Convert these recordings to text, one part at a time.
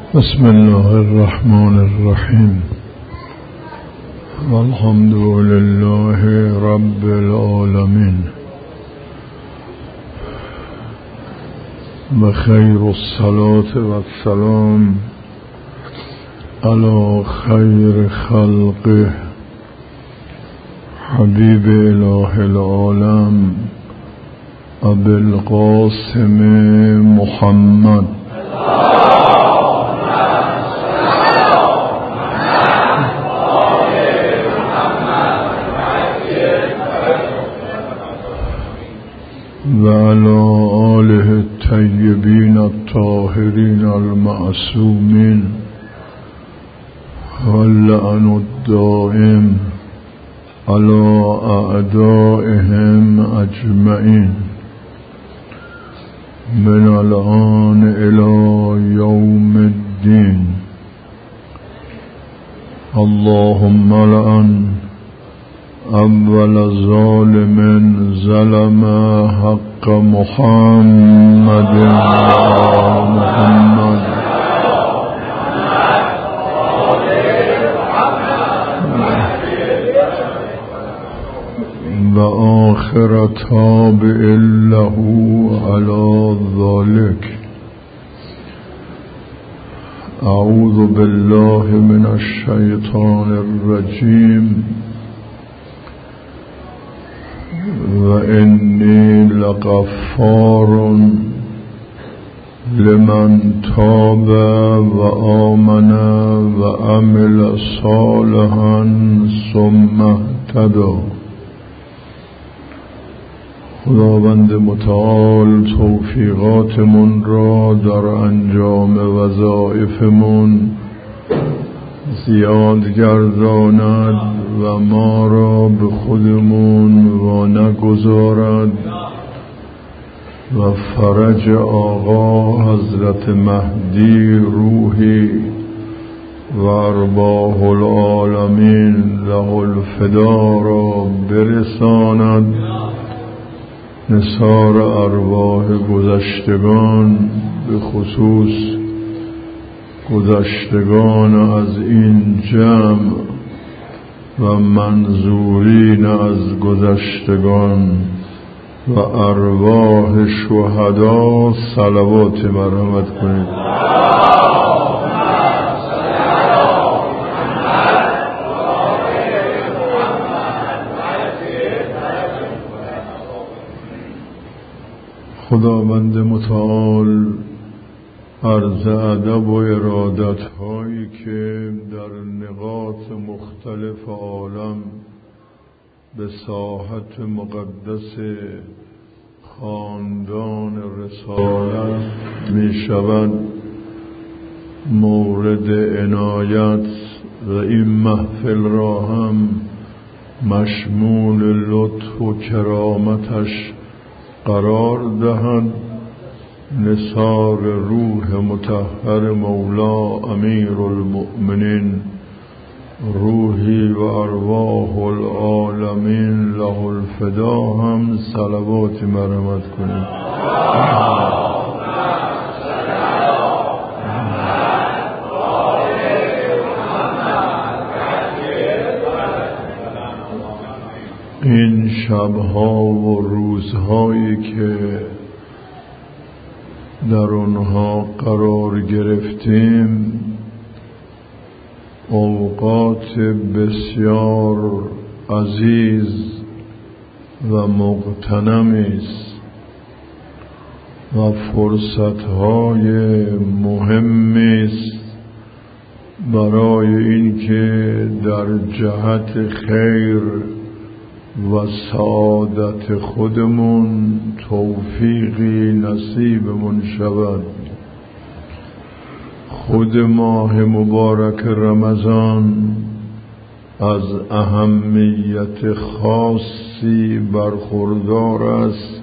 بسم الله الرحمن الرحیم والحمد لله رب العالمین و خیر الصلاة والسلام علی خیر خلقه حبیب اله العالم ابی القاسم محمد و علی آله الطیبین الطاهرین المعصومین واللعن الدائم علی اعدائهم اجمعین من الآن الی یوم الدین. اللهم لعن اول ظالم ظلم حق محمد محمد و آخر تابع له علی ذلك. اعوذ بالله من الشیطان الرجیم و انی لغفار لمن تاب و آمن و عمل صالحا ثم اهتدی. خداوند متعال توفیقاتمون را در انجام وظایفمون زیاد گرداند و ما را به خودمون و نگذارد و فرج آقا حضرت مهدی روحی و ارواح العالمین له الفدا را برساند. نثار ارواح گذشتگان به خصوص گذشتگان از این جمع و منظورین از گذشتگان و ارواح شهدا صلوات مرحمت کنید. خداوند متعال عرض ادب و ارادت هایی که در نقاط مختلف عالم به ساحت مقدس خاندان رسالت می شود مورد عنایت و این محفل را هم مشمول لطف و کرامتش قرار دهند. نثار روح مطهر مولا امیر المؤمنین روحی و ارواح العالمین له الفدا هم صلوات مرحمت کنید. این شبها و روزهایی که در آنها قرار گرفتیم اوقات بسیار عزیز و مغتنمی است و فرصتهای مهمی است برای اینکه در جهت خیر و سعادت خودمون توفیقی نصیبمون شود. خود ماه مبارک رمضان از اهمیت خاصی برخوردار است.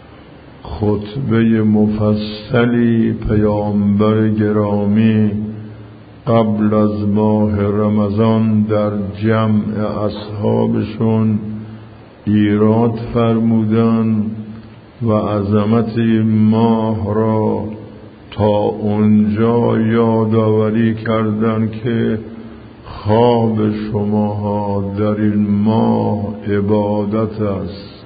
خطبه مفصلی پیامبر گرامی قبل از ماه رمضان در جمع اصحابشون ایراد فرمودند و عظمت این ماه را تا اونجا یادآوری کردن که خواب شماها در این ماه عبادت است.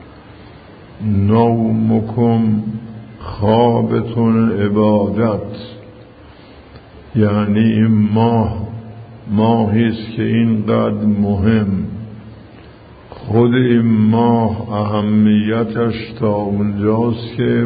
نومکم، خوابتون عبادت. یعنی این ماهی است که اینقدر مهم. خود این ماه اهمیتش تا اونجاست که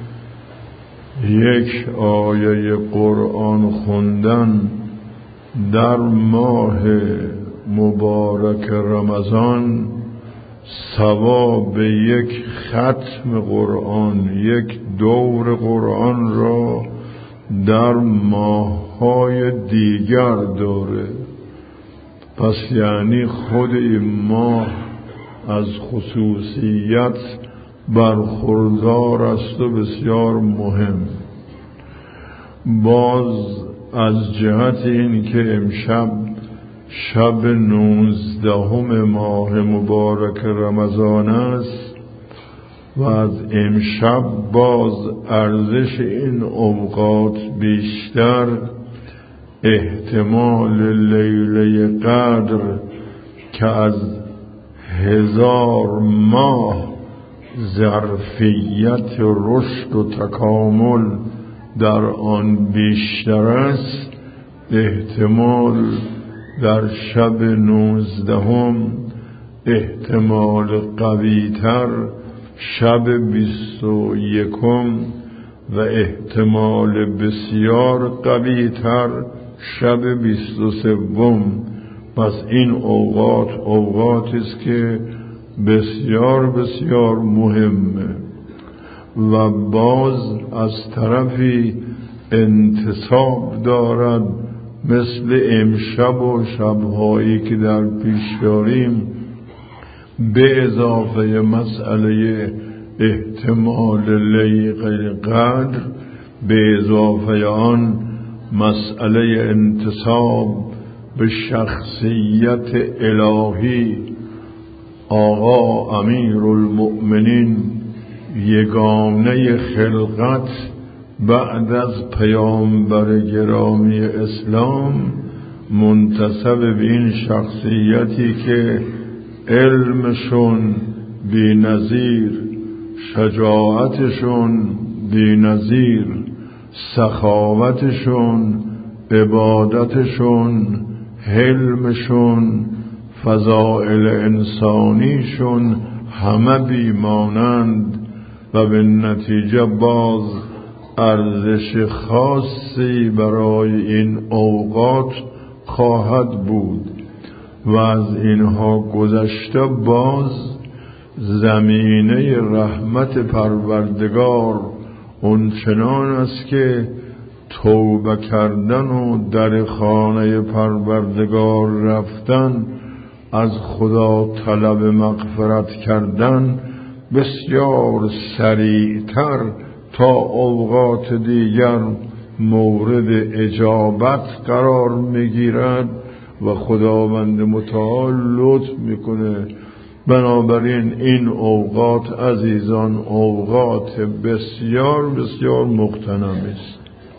یک آیه قرآن خوندن در ماه مبارک رمضان ثواب یک ختم قرآن، یک دور قرآن را در ماه‌های دیگر داره. پس یعنی خود این ماه از خصوصیت برخوردار است و بسیار مهم. باز از جهت این که امشب شب 19 ماه مبارک رمضان است و از امشب باز ارزش این اوقات بیشتر، احتمال لیله قدر که از 1000 ماه ظرفیت رشد و تکامل در آن بیشتر است، احتمال در شب 19 احتمال قویتر شب 21 و احتمال بسیار قویتر شب 23. پس این اوقاتی است که بسیار بسیار مهمه و باز از طرفی انتصاب دارد، مثل امشب و شبهایی که در پیش داریم، به اضافه مسئله احتمال لیله قدر، به اضافه آن مسئله انتصاب به شخصیت الهی آقا امیرالمؤمنین، یگانه خلقت بعد از پیامبر گرامی اسلام، منتسب به این شخصیتی که علمشون بی نظیر، شجاعتشون بی نظیر، سخاوتشون، عبادتشون، حلمشون، فضائل انسانیشون همه بیمانند و به نتیجه باز ارزش خاصی برای این اوقات خواهد بود و از اینها گذشته باز زمینه رحمت پروردگار اونچنان است که توبه کردن و در خانه پروردگار رفتن، از خدا طلب مغفرت کردن بسیار سریعتر تا اوقات دیگر مورد اجابت قرار میگیرد و خداوند متعال لطف میکنه. بنابراین این اوقات عزیزان اوقات بسیار بسیار مغتنم است.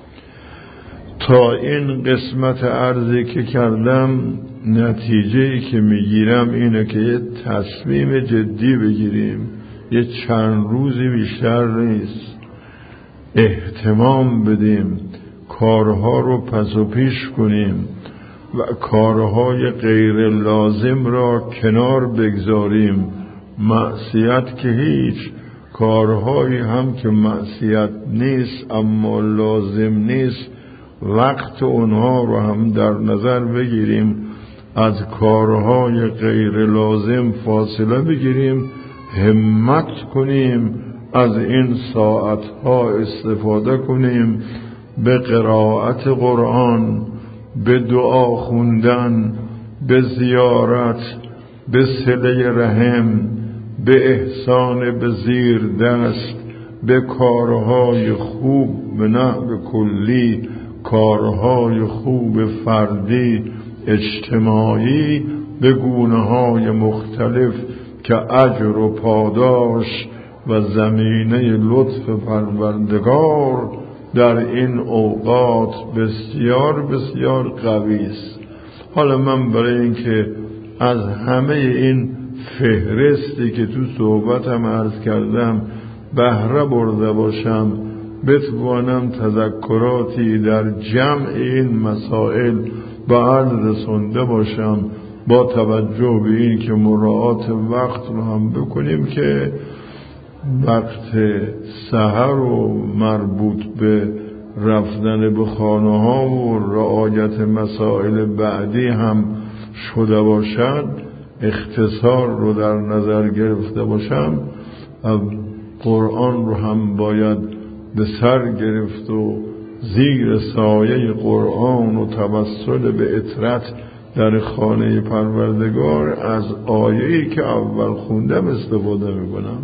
تا این قسمت عرضی که کردم، نتیجه‌ای که میگیرم اینه که یه تصمیم جدی بگیریم، یه چند روزی بیشتر نیست، اهتمام بدیم، کارها رو پس و پیش کنیم و کارهای غیر لازم را کنار بگذاریم. معصیت که هیچ، کارهایی هم که معصیت نیست اما لازم نیست، وقت اونها رو هم در نظر بگیریم، از کارهای غیر لازم فاصله بگیریم، همت کنیم از این ساعتها استفاده کنیم به قرائت قرآن، به دعا خوندن، به زیارت، به صله رحم، به احسان به زیر دست، به کارهای خوب به نحو کلی، کارهای خوب فردی اجتماعی به گونه‌های مختلف که اجر و پاداش و زمینه لطف پروردگار در این اوقات بسیار بسیار قوی است. حالا من برای اینکه از همه این فهرستی که تو صحبتم عرض کردم بهره برده باشم، بتوانم تذکراتی در جمع این مسائل به عرض رسونده باشم، با توجه به این که مراعات وقت رو هم بکنیم که وقت سحر و مربوط به رفتن به خانه ها و رعایت مسائل بعدی هم شده باشد، اختصار رو در نظر گرفته باشم. قرآن رو هم باید به سر گرفت و زیر سایه قرآن و توسل به اطرت در خانه پروردگار از آیه‌ای که اول خوندم استفاده میکنم.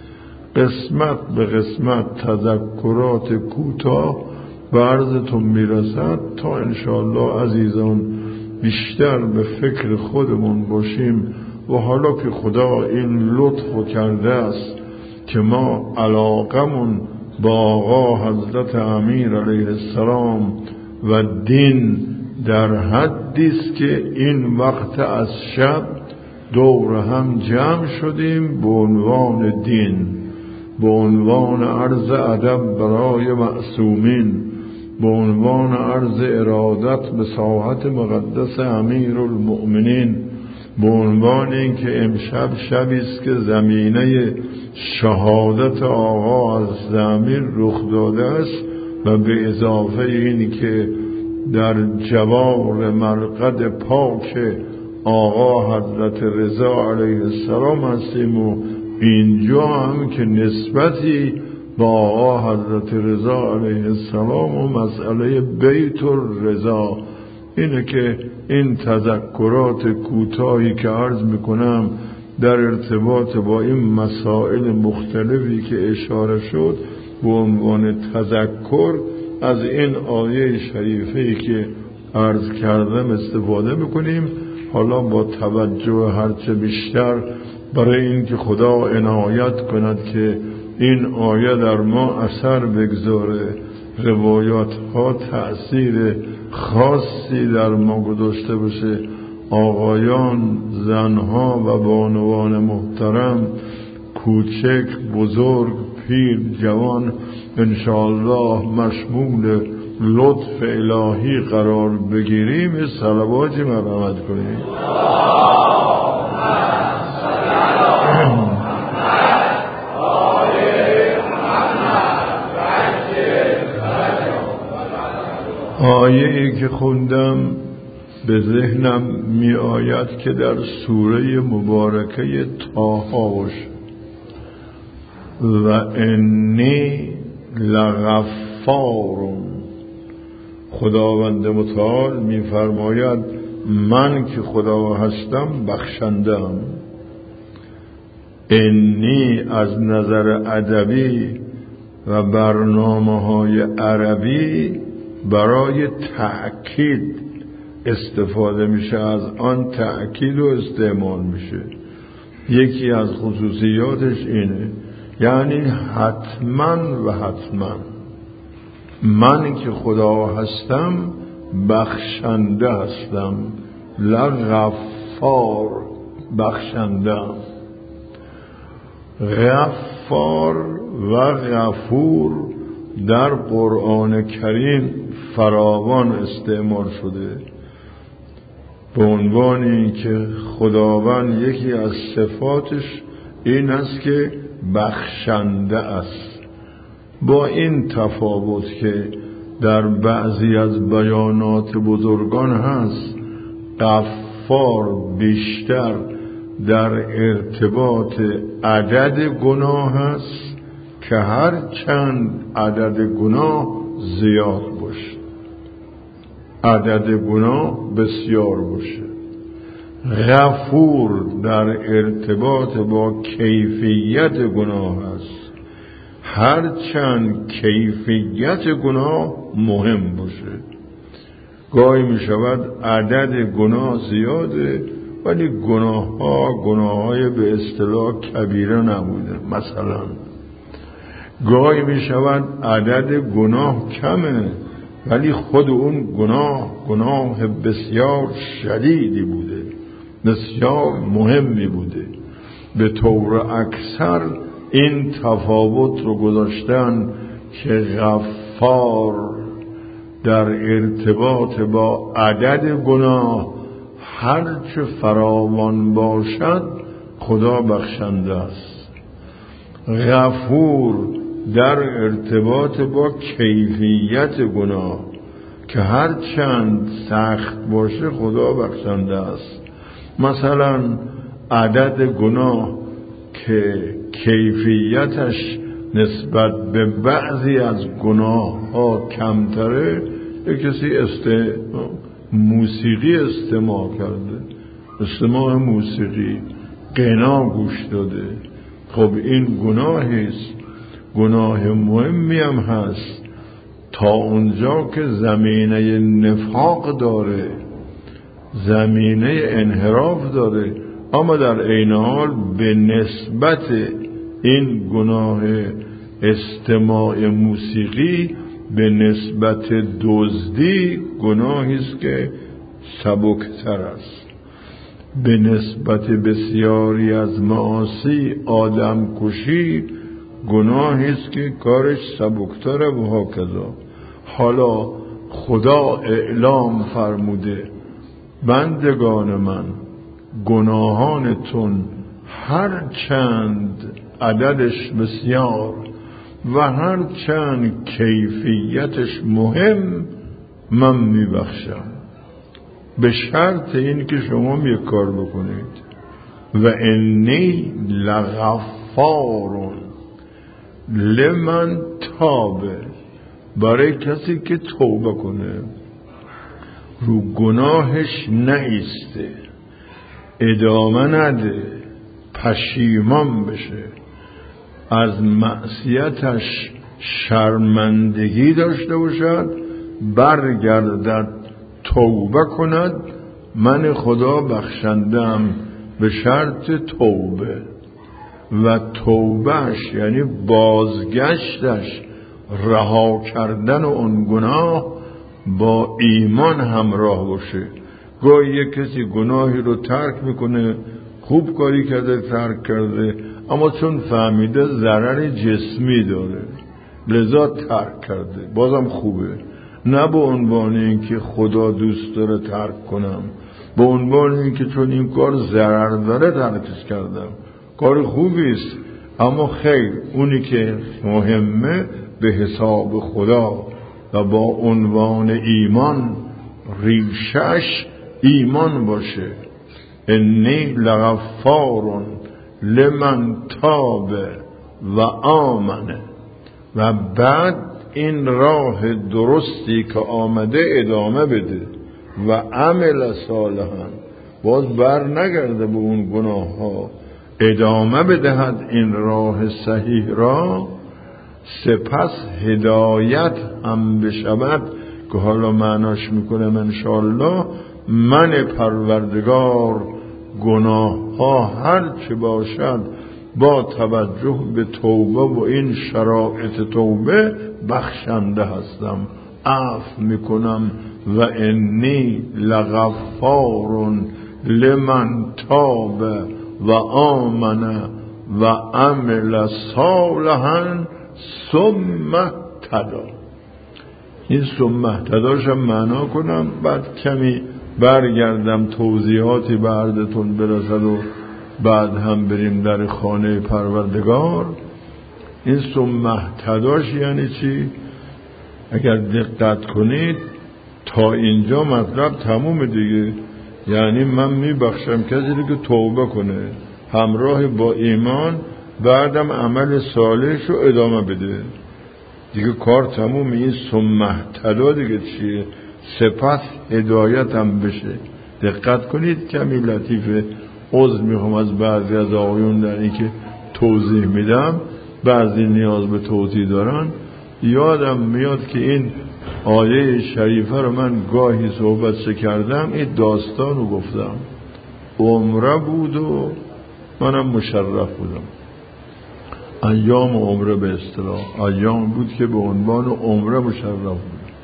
قسمت به قسمت تذکرات کوتاه به عرضتون میرسد تا انشاءالله عزیزان بیشتر به فکر خودمون باشیم و حالا که خدا این لطف کرده است که ما علاقمون با آقا حضرت امیر علیه السلام و دین در حدی است که این وقت از شب دور هم جمع شدیم به عنوان دین، به عنوان عرض ادب برای معصومین، به عنوان عرض ارادت به ساحت مقدس امیر المؤمنین، به عنوان اینکه امشب شبی است که زمینه شهادت آقا از امیر رخ داده است و به اضافه این که در جوار مرقد پاک آقا حضرت رضا علیه السلام هستیم و اینجا هم که نسبتی با آقا حضرت رضا علیه السلام و مسئله بیت الرضا اینه که این تذکرات کوتاهی که عرض میکنم در ارتباط با این مسائل مختلفی که اشاره شد به عنوان تذکر از این آیه شریفه‌ای که عرض کردم استفاده میکنیم. حالا با توجه هرچه بیشتر برای این که خدا عنایت کند که این آیه در ما اثر بگذاره، روایات ها تأثیر خاصی در ما گذاشته باشه، آقایان، زنها و بانوان محترم، کوچک، بزرگ، پیر، جوان انشاءالله مشمول لطف الهی قرار بگیریم. صلواتی مرحمت کنیم. آیه‌ای که خوندم به ذهنم می آید که در سوره مبارکه طه باشه و انی لغفار. خداوند متعال می فرماید من که خدا هستم بخشندم. انی از نظر ادبی و برنامه‌های عربی برای تأکید استفاده میشه، از آن تأکید و استعمال میشه. یکی از خصوصیاتش اینه، یعنی حتما و حتما من که خدا هستم بخشنده هستم. لغفار، بخشندم. غفار و غفور در قرآن کریم فراوان استعمال شده به عنوان این که خداوند یکی از صفاتش این است که بخشنده است، با این تفاوت که در بعضی از بیانات بزرگان هست غفار بیشتر در ارتباط عدد گناه هست که هر چند عدد گناه زیاد باشه، عدد گناه بسیار باشه. غفور در ارتباط با کیفیت گناه است، هر چند کیفیت گناه مهم باشه. گاهی می شود عدد گناه زیاده ولی گناه های به اصطلاح کبیره نبوده. مثلا گاهی می شود عدد گناه کمه ولی خود اون گناه بسیار شدیدی بوده، بسیار مهمی بوده. به طور اکثر این تفاوت رو گذاشتن که غفار در ارتباط با عدد گناه هرچه فراوان باشد خدا بخشنده است. غفور در ارتباط با کیفیت گناه که هرچند سخت باشه خدا بخشنده است. مثلا عدد گناه که کیفیتش نسبت به بعضی از گناه ها کمتره، یک کسی موسیقی استماع کرده، استماع موسیقی، غنا گوش داده، خب این گناهیست، گناه مهمی هم هست تا اونجا که زمینه نفاق داره، زمینه انحراف داره، اما در عین حال به نسبت این گناه استماع موسیقی به نسبت دزدی گناهی است که سبکتر است. به نسبت بسیاری از معاصی آدم کشی گناهی است که کارش سبکتره و هاکذا. حالا خدا اعلام فرموده بندگان من گناهانتون هر چند عددش بسیار و هر چند کیفیتش مهم من میبخشم، به شرط این که شما یک کار بکنید. و انی لغفار لمن تابه، برای کسی که توبه کنه، رو گناهش نایسته، ادامه نده، پشیمان بشه، از معصیتش شرمندگی داشته باشد، برگردد توبه کند، من خدا بخشندم به شرط توبه. و توبهش یعنی بازگشتش، رها کردن اون گناه با ایمان همراه باشه. گاهی یک کسی گناهی رو ترک میکنه، خوب کاری کرده، ترک کرده، اما چون فهمیده ضرر جسمی داره لذا ترک کرده، بازم خوبه، نه به عنوان اینکه خدا دوست داره ترک کنم، به عنوان اینکه چون این کار ضرر داره ترکش کردم. کار خوبی است، اما خیر، اونی که مهمه به حساب خدا و با عنوان ایمان، ریشش ایمان باشه. انی لغفار لمن تاب و آمنه. و بعد این راه درستی که آمده ادامه بده و عمل صالحا، باز بر نگرده به اون گناه ها، ادامه بدهد این راه صحیح را، سپس هدایت هم بشود که حالا معناش میکنم انشاءالله من پروردگار گناه ها هر چه باشد با توجه به توبه و این شرایط توبه بخشنده هستم، عفو میکنم. و انی لغفار لمن تاب و آمن و عمل صالحا ثم اهتدی. این ثم اهتدیش هم معنا کنم، بعد کمی برگردم توضیحاتی به عرضتون برسد و بعد هم بریم در خانه پروردگار. این ثم اهتدیش یعنی چی؟ اگر دقت کنید تا اینجا مطلب تموم دیگه، یعنی من میبخشم کسی که توبه کنه همراه با ایمان، بعدم عمل صالحش رو ادامه بده، دیگه کار تموم. این ثم اهتدی دیگه چیه؟ سپس هدایت هم بشه. دقت کنید کمی لطیفه، عذر میخوام از بعضی از آقایون در این که توضیح میدم، بعضی نیاز به توضیح دارن. یادم میاد که این آیه شریفه رو من گاهی صحبت کردم، این داستان رو گفتم، عمره بود و منم مشرف بودم. ایام عمره به اصطلاح ایام بود که به عنوان عمره مشرف بود.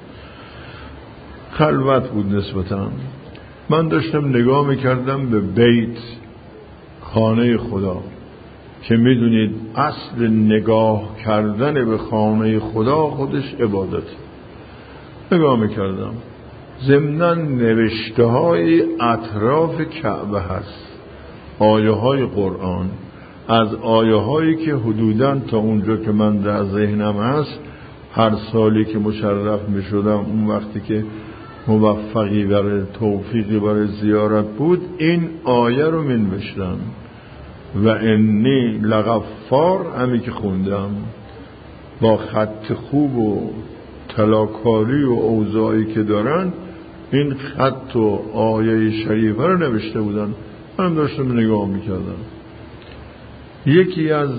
خلوت بود نسبتاً. من داشتم نگاه میکردم به بیت، خانه خدا، که میدونید اصل نگاه کردن به خانه خدا خودش عبادت. نگاه میکردم، ضمناً نوشته های اطراف کعبه هست، آیه های قرآن، از آیه هایی که حدوداً تا اونجا که من در ذهنم هست هر سالی که مشرف می شدم، اون وقتی که موفقی برای توفیقی برای زیارت بود، این آیه رو می نوشتم و انی لغفار، همی که خوندم با خط خوب و تلاکاری و اوضاعی که دارن این خط و آیه شریفه رو نوشته بودن. من داشتم نگاه میکردم. یکی از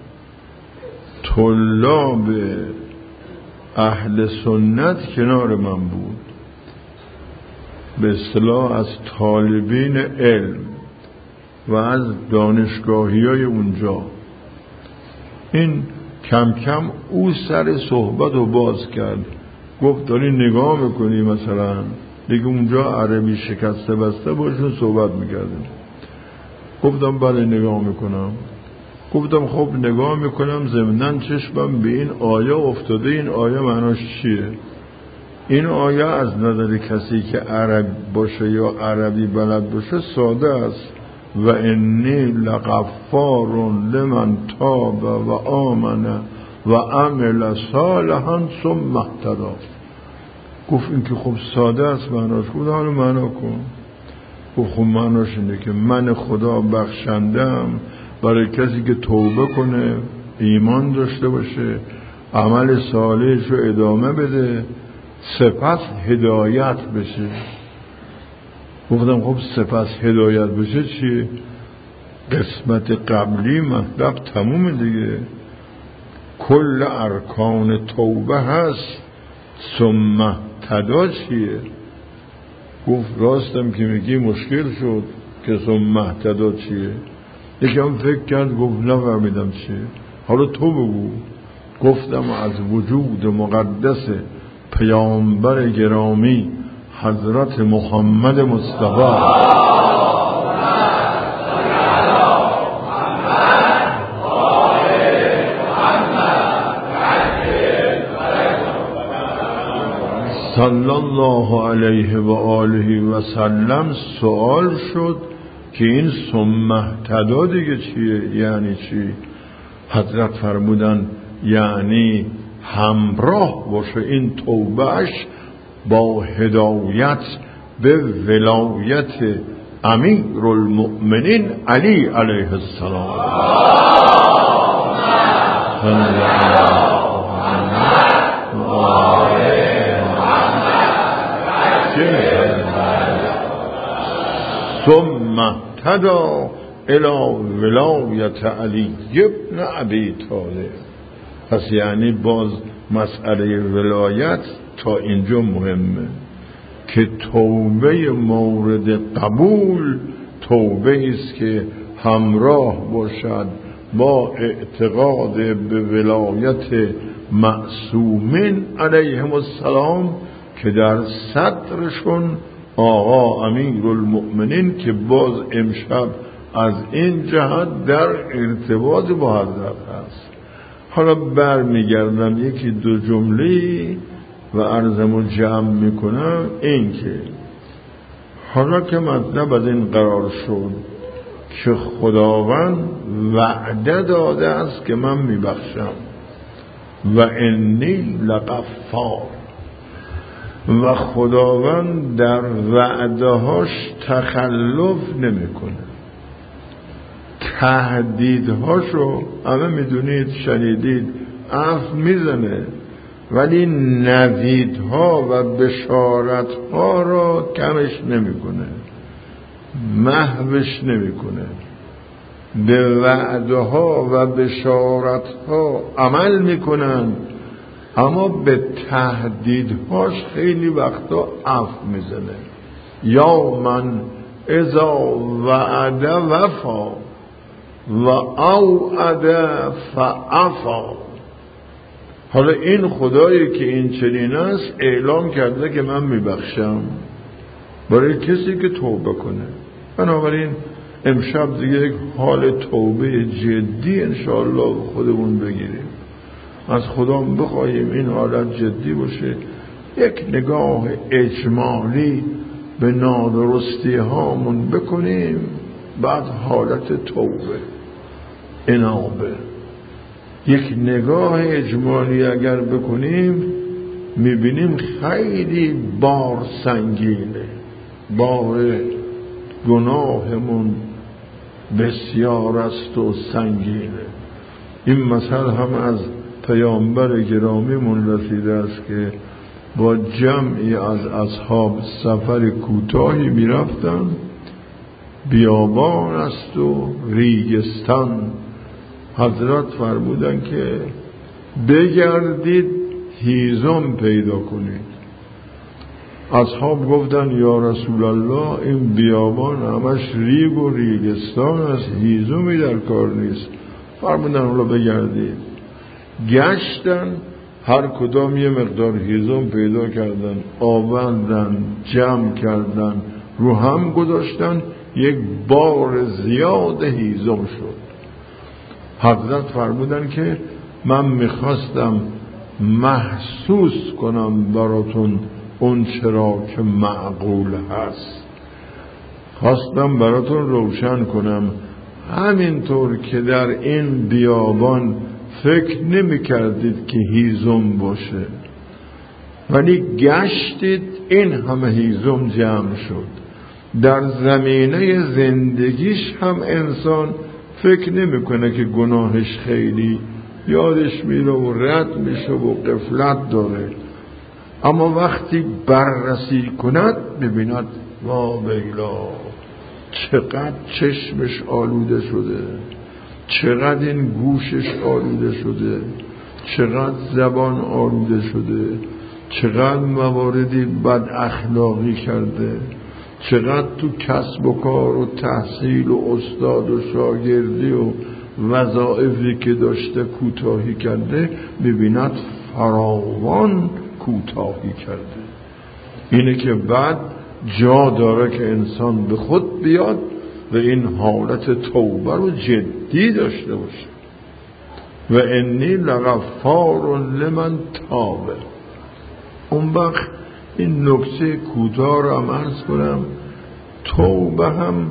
طلاب اهل سنت کنار من بود، به اصطلاح از طالبین علم و از دانشگاهی های اونجا. این کم کم او سر صحبت رو باز کرد، گفت داری نگاه میکنی مثلا دیگه اونجا عربی شکسته بسته باشون صحبت میکردیم. گفتم بله نگاه میکنم. گفتم خب نگاه میکنم، ضمناً چشمم به این آیه افتاده. این آیه معناش چیه؟ این آیه از نظر کسی که عرب باشه یا عربی بلد باشه ساده است. و انی لغفار لمن تاب و آمن و عمل صالحا ثم اهتدی. گفت این که خب ساده است معناش. گفت حالا معنا کن. گفت خب معناش اینه که من خدا بخشندم برای کسی که توبه کنه، ایمان داشته باشه، عمل صالحش رو ادامه بده، سپس هدایت بشه. گفتم خب سپس هدایت بشه چیه؟ قسمت قبلی مطلب تموم دیگه. کل ارکان توبه هست، ثم اهتدی چیه؟ گفت راستم که میگی مشکل شد که ثم اهتدی چیه؟ یکم فکر کرد، گفت نفهمیدم چیه، حالا تو بگو. گفتم از وجود مقدس پیامبر گرامی حضرت محمد مصطفی صلی الله علیه و آله و سلم سوال شد که این ثم اهتدی دیگه چیه؟ یعنی چی؟ حضرت فرمودن یعنی همراه باشه این توبهش با هدایت به ولایت امیرالمؤمنین علی علیه السلام. ثم اهتدی الی ولایت علی ابن ابی طالب. پس یعنی باز مسئله ولایت تا اینجا مهمه که توبه مورد قبول توبه است که همراه باشد با اعتقاد به ولایت معصومین علیهم السلام که در صدرشون آقا امیرالمؤمنین که باز امشب از این جهت در ارتباط با حضرت هست. حالا برمیگردم یکی دو جمله و عرضمو جمع میکنم. این که حالا که مطلب از این قرار شد که خداوند وعده داده است که من میبخشم و انی لغفار، و خداوند در وعدهاش تخلف نمیکنه. تهدیدهاشو همه میدونید، شنیدید، عفو میزنه، ولی نویدها و بشارتها را کمش نمیکنه، محوش نمیکنه. به وعدها و بشارتها عمل میکنن، اما به تهدیدهاش خیلی وقتا عفو میزنه. یا من اذا وعد وفا، و اذا وعد اخلف. گفت راستم که میگی مشکل شد که ثم اهتدی الی ولایت علی ابن ابی طالب. پس یعنی باز مسئله ولایت توبه است که توبه مورد قبول توبه است که همراه باشد با یا من اذا وعد وفا. و اوعد فعفا. حالا این خدایی که این چنین است اعلام کرده که من میبخشم برای کسی که توبه کنه. بنابراین امشب دیگه یک حال توبه جدی انشاءالله خودمون بگیریم، از خدا بخواهیم این حالت جدی باشه، یک نگاه اجمالی به نادرستی هامون بکنیم، بعد حالت توبه انابه. یک نگاه اجمالی اگر بکنیم میبینیم خیلی بار سنگینه، بار گناهمون بسیار است و سنگینه. این مثل هم از پیامبر گرامیمون رسیده است که با جمعی از اصحاب سفر کوتاهی میرفتن، بیابان است و ریگستان. حضرت فرمودن که بگردید هیزم پیدا کنید. اصحاب گفتن یا رسول الله این بیابان همش ریگ و ریگستان است، هیزمی در کار نیست. فرمودن حالا بگردید. گشتن، هر کدام یه مقدار هیزم پیدا کردن، آوردن، جمع کردن، رو هم گذاشتن، یک بار زیاد هیزم شد. حضرت فرمودن که من میخواستم محسوس کنم براتون اون چرا که معقول هست، خواستم براتون روشن کنم. همینطور که در این بیابان فکر نمی کردید که هیزم باشه، ولی گشتید این همه هیزم جمع شد. در زمینه زندگیش هم انسان فکر نمی کنه که گناهش خیلی یادش میره و رد میشه و غفلت داره، اما وقتی بررسی کند ببیند وا ویلا چقدر چشمش آلوده شده، چقدر این گوشش آلوده شده، چقدر زبان آلوده شده، چقدر مواردی بد اخلاقی کرده، چقدر تو کسب و کار و تحصیل و استاد و شاگردی و وظایفی که داشته کوتاهی کرده، ببیند فراوان کوتاهی کرده. اینه که بعد جا داره که انسان به خود بیاد و این حالت توبه رو جدی داشته باشه. و انی لغفار لمن تاب. اون وقت این نکته کوتاه رو هم عرض کنم، توبه هم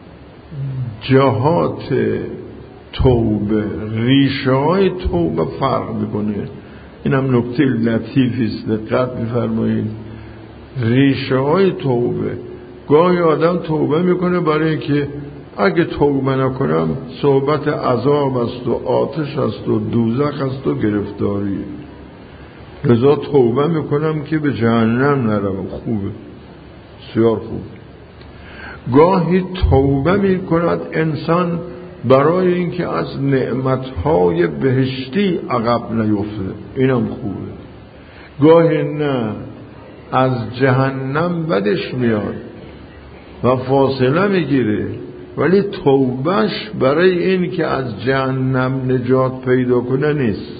جهات توبه، ریشه های توبه فرق میکنه. این هم نکته لطیفی است، دقت بفرمایید. ریشه های توبه، گاهی آدم توبه میکنه برای اینکه اگه توبه نکنم صحبت عذاب است و آتش است و دوزخ است و گرفتاری، لذا توبه میکنم که به جهنم نروم. خوبه، بسیار خوب. گاهی توبه میکند انسان برای اینکه از نعمتهای بهشتی عقب نیفته، اینم خوبه. گاهی نه، از جهنم بدش میاد و فاصله میگیره، ولی توبهش برای این که از جهنم نجات پیدا کنه نیست.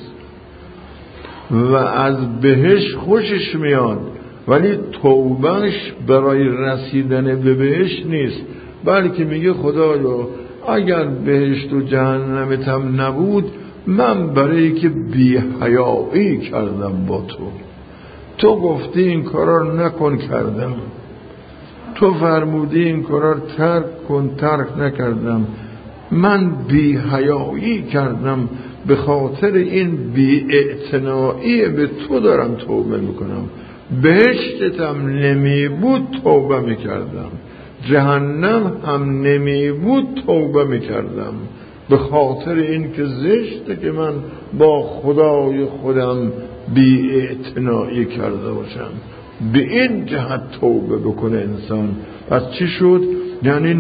و از بهشت خوشش میاد، ولی توبهش برای رسیدن به بهشت نیست، بلکه میگه خدایا اگر بهشت و جهنمتم نبود، من برای که بی حیایی کردم با تو گفتی این کارا نکن کردم، تو فرمودی این کارا ترک کن ترک نکردم، من بی حیایی کردم، به خاطر این بی اعتنایی به تو دارم توبه میکنم. بهشتتم نمی بود توبه میکردم، جهنم هم نمی بود توبه میکردم، به خاطر این که زشته که من با خدای خودم بی اعتنایی کرده باشم. به این جهت توبه بکنه انسان. پس چی شد؟ یعنی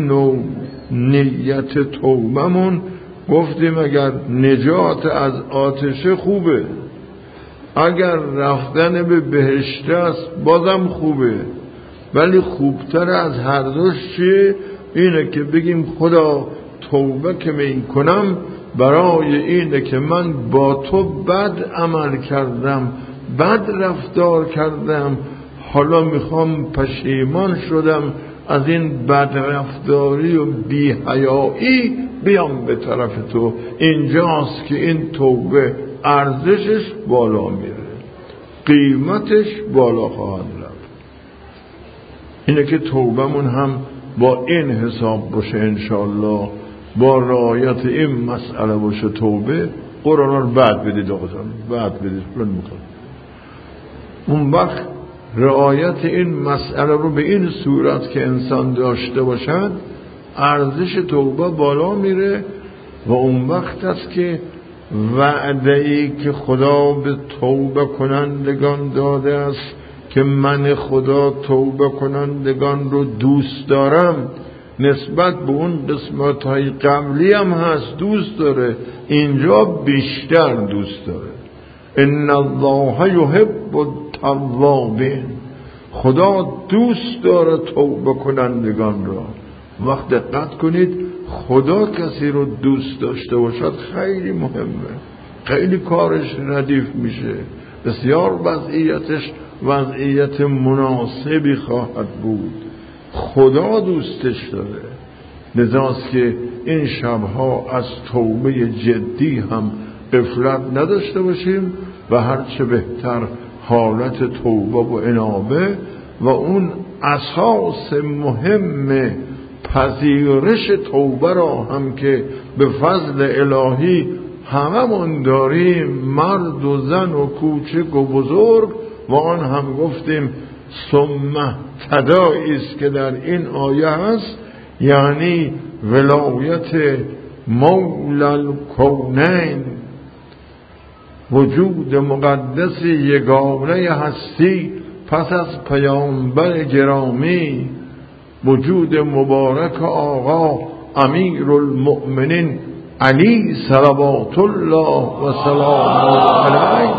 نیت توبهمون گفتیم اگر نجات از آتش خوبه، اگر رفتن به بهشت است بازم خوبه، ولی خوبتر از هر دوش چیه؟ اینه که بگیم خدا توبه که می کنم برای اینه که من با تو بد عمل کردم، بد رفتار کردم، حالا میخوام پشیمان شدم از این بد رفتاری و بی حیایی بیام به طرف تو. اینجاست که این توبه ارزشش بالا میره، قیمتش بالا خواهد رفت. اینه که توبهمون هم با این حساب باشه انشاءالله، با رعایت این مسئله باشه. توبه قرآن رو بعد بدید آقایان، بعد بدید پلان میکنم. اون وقت رعایت این مسئله رو به این صورت که انسان داشته باشد، ارزش توبه بالا میره. و اون وقت است که وعده‌ای که خدا به توبه کنندگان داده است که من خدا توبه کنندگان رو دوست دارم، نسبت به اون قسمت‌های قبلی هم هست، دوست داره، اینجا بیشتر دوست داره. ان الله یحب التوابین، خدا دوست داره توبه کنندگان را. وقت دقت کنید، خدا کسی رو دوست داشته باشد خیلی مهمه، خیلی کارش ردیف میشه، بسیار وضعیت مناسبی خواهد بود. خدا دوستش داره. لذاست که این شبها از توبه جدی هم غفلت نداشته باشیم و هرچه بهتر حالت توبه و انابه و اون اساس مهم پذیرش توبه را هم که به فضل الهی هممون داریم، مرد و زن و کوچک و بزرگ، و آن هم گفتیم ثم تداعی است که در این آیه هست، یعنی ولایت مولا الکونین، وجود مقدس یگانه هستی پس از پیامبر گرامی، وجود مبارک آقا امیر المؤمنین علی صلوات الله و سلام علیه.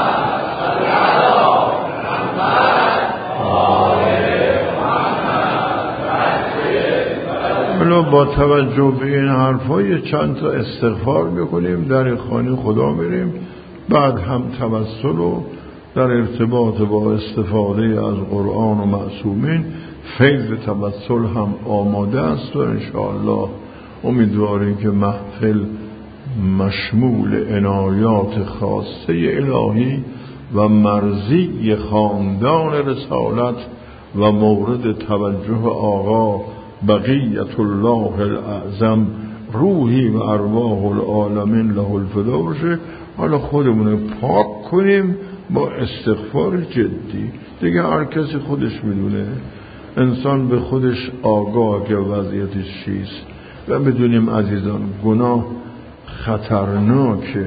با توجه به این حرفای چند تا استغفار میکنیم، در خانه خدا میریم، بعد هم توسل و در ارتباط با استفاده از قرآن و معصومین فیض توسل هم آماده است و انشاءالله امیدواریم که محفل مشمول عنایات خاصه الهی و مرضی خاندان رسالت و مورد توجه آقا بقیت الله الاعظم روحی و ارواح العالمین له الفدا باشه. حالا خودمون پاک کنیم با استغفار جدی. دیگه هر کسی خودش میدونه، انسان به خودش آگاه که وضعیتش چیست. و بدونیم عزیزان گناه خطرناکه،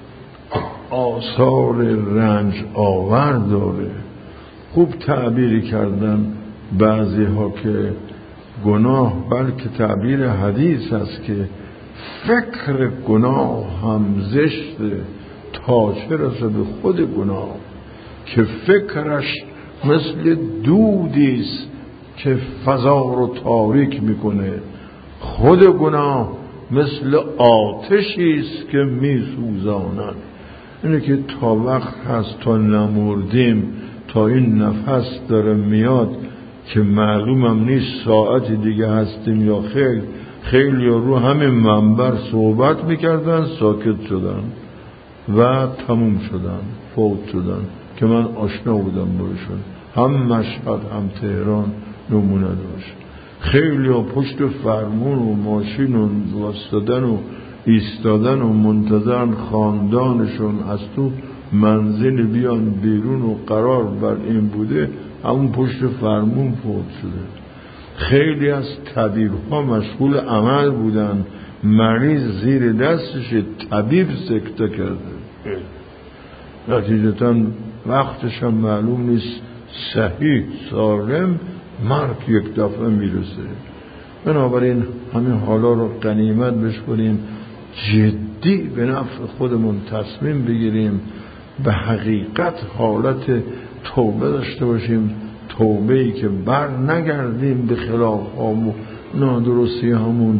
آثار رنج آور داره. خوب تعبیری کردن بعضی ها که گناه بلکه تعبیر حدیث است که فکر گناه هم زشته تا چه رسه به خود گناه، که فکرش مثل دودیست که فضا رو تاریک میکنه. خود گناه مثل آتشیست که میسوزاند. اینه که تا وقت هست تا نمردیم، تا این نفس داره میاد که معلومم نیست ساعتی دیگه هستیم یا خیلی رو همین منبر صحبت میکردن، ساکت شدن و تموم شدن، فوت شدن که من آشنا بودم باشون. هم مشهد هم تهران نمونه داشت. خیلی ها پشت فرمون و ماشین و واسطادن و ایستادن و منتظرن خاندانشون از تو منزل بیان بیرون و قرار بر این بوده، همون پشت فرمون فوت شده. خیلی از طبیب‌ها مشغول عمل بودن، مریض زیر دستش، طبیب سکته کرده، نتیجتاً وقتش هم معلوم نیست، صحیح سالم مرگ یک دفعه میرسه. بنابراین همین حالا رو غنیمت بشکنیم، جدی به نفع خودمون تصمیم بگیریم، به حقیقت حالت توبه داشته باشیم، توبه‌ای که بر نگردیم به خلاف و نادرستی همون،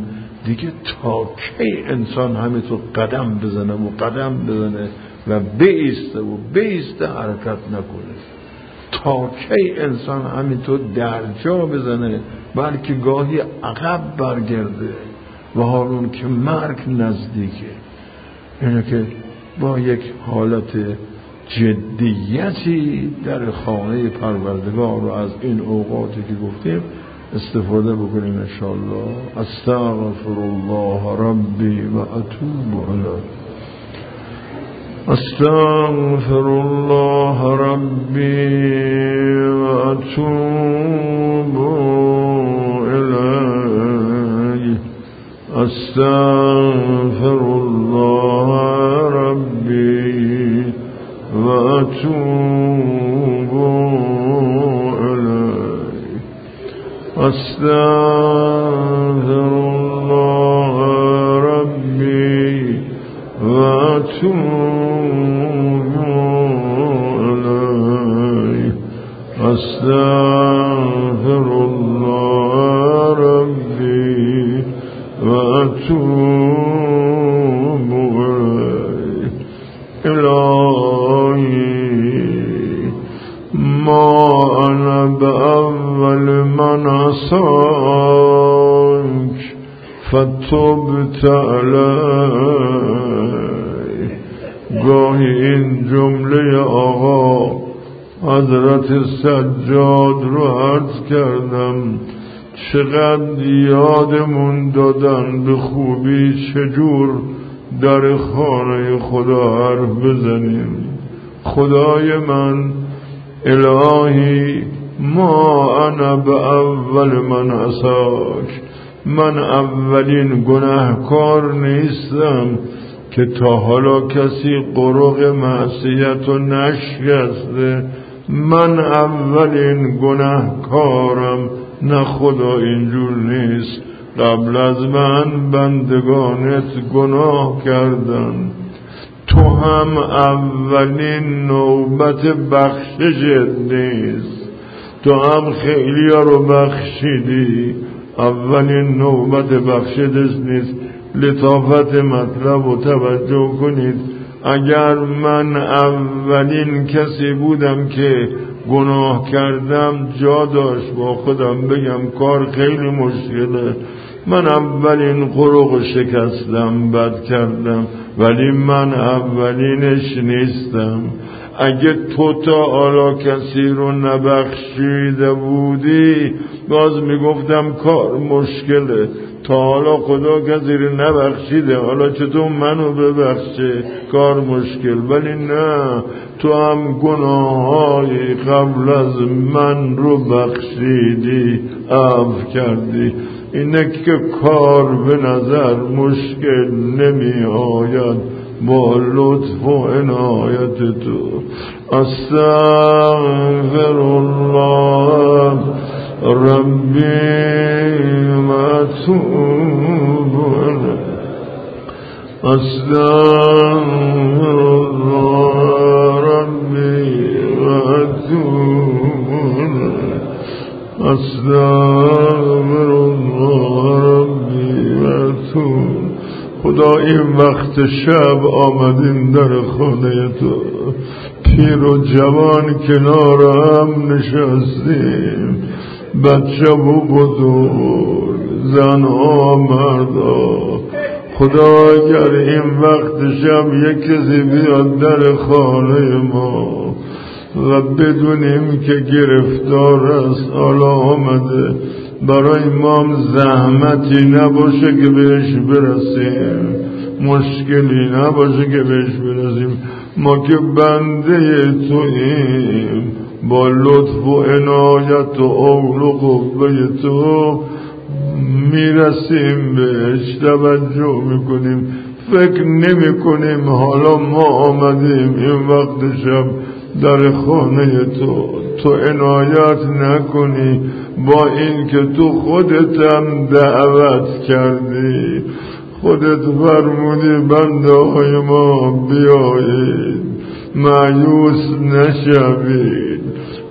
دیگه تا کی انسان همینطور قدم بزنه و بیسته حرکت نکنه؟ تا کی انسان همینطور در جا بزنه بلکه گاهی عقب برگرده و حالون که مرگ نزدیکه؟ اینه که با یک حالت جدیتی در خانه پروردگار رو از این اوقاتی که گفتیم استفاده بکنیم انشاءالله. استغفر الله ربی و اتوب الیه. استغفر الله ربی و اتوب الیه. استغفر الله ربی و اتوب الیه. استغفر الله ربی و اتوب الیه. استغفر الله ربی و اتوب الیه. الهی ما انا باول من عصاک فتبت علی. گاهی این جمله آقا حضرت سجاد رو عرض کردم، چقدر یادمون دادن به خوبی چجور در خانه خدا حرف بزنیم. خدای من، الهی ما انا به اول من عصاک، من اولین گناهکار نیستم که تا حالا کسی قرق معصیت رو نشکسته. من اولین گناهکارم. نه خدا اینجور نیست، قبل از من بندگانت گناه کردن، تو هم اولین نوبت بخششت نیست، تو هم خیلی ها رو بخشیدی، اولین نوبت بخششت نیست. لطافت مطلب رو توجه کنید. اگر من اولین کسی بودم که گناه کردم، جا داشت با خودم بگم کار خیلی مشکله، من اولین قرق شکستم، بد کردم، ولی من اولینش نیستم. اگه تو تا حالا کسی رو نبخشیده بودی، باز میگفتم کار مشکله، تا حالا خدا کسی رو نبخشیده، حالا چطور منو ببخشه؟ کار مشکل. ولی نه، تو هم گناه‌های قبل از من رو بخشیدی، عفو کردی. اینه که کار به نظر مشکل نمی آید با لطف و عنایت تو. استغفر الله ربی و اتوب الیه. استغفر الله ربی و اتوب الیه. استغفر الله ربی و اتوب. خدا این وقت شب آمدیم در خانه تو، پیر و جوان کنار هم نشستیم، بچه و بزرگ، زنها مردا. خدا اگر این وقت شب یک کسی بیاد در خانه ما و بدونیم که گرفتار است، حالا آمده، برای ما هم زحمتی نباشه که بهش برسیم، مشکلی نباشه که بهش برسیم. ما که بنده توییم، با لطف و عنایت و عون و قوه تو میرسیم بهش، توجه میکنیم، فکر نمی کنیم حالا ما آمدیم این وقت شب در خانه تو عنایت نکنی، با این که تو خودت هم دعوت کردی، خودت فرمودی بنده های ما بیایید، مایوس نشوید،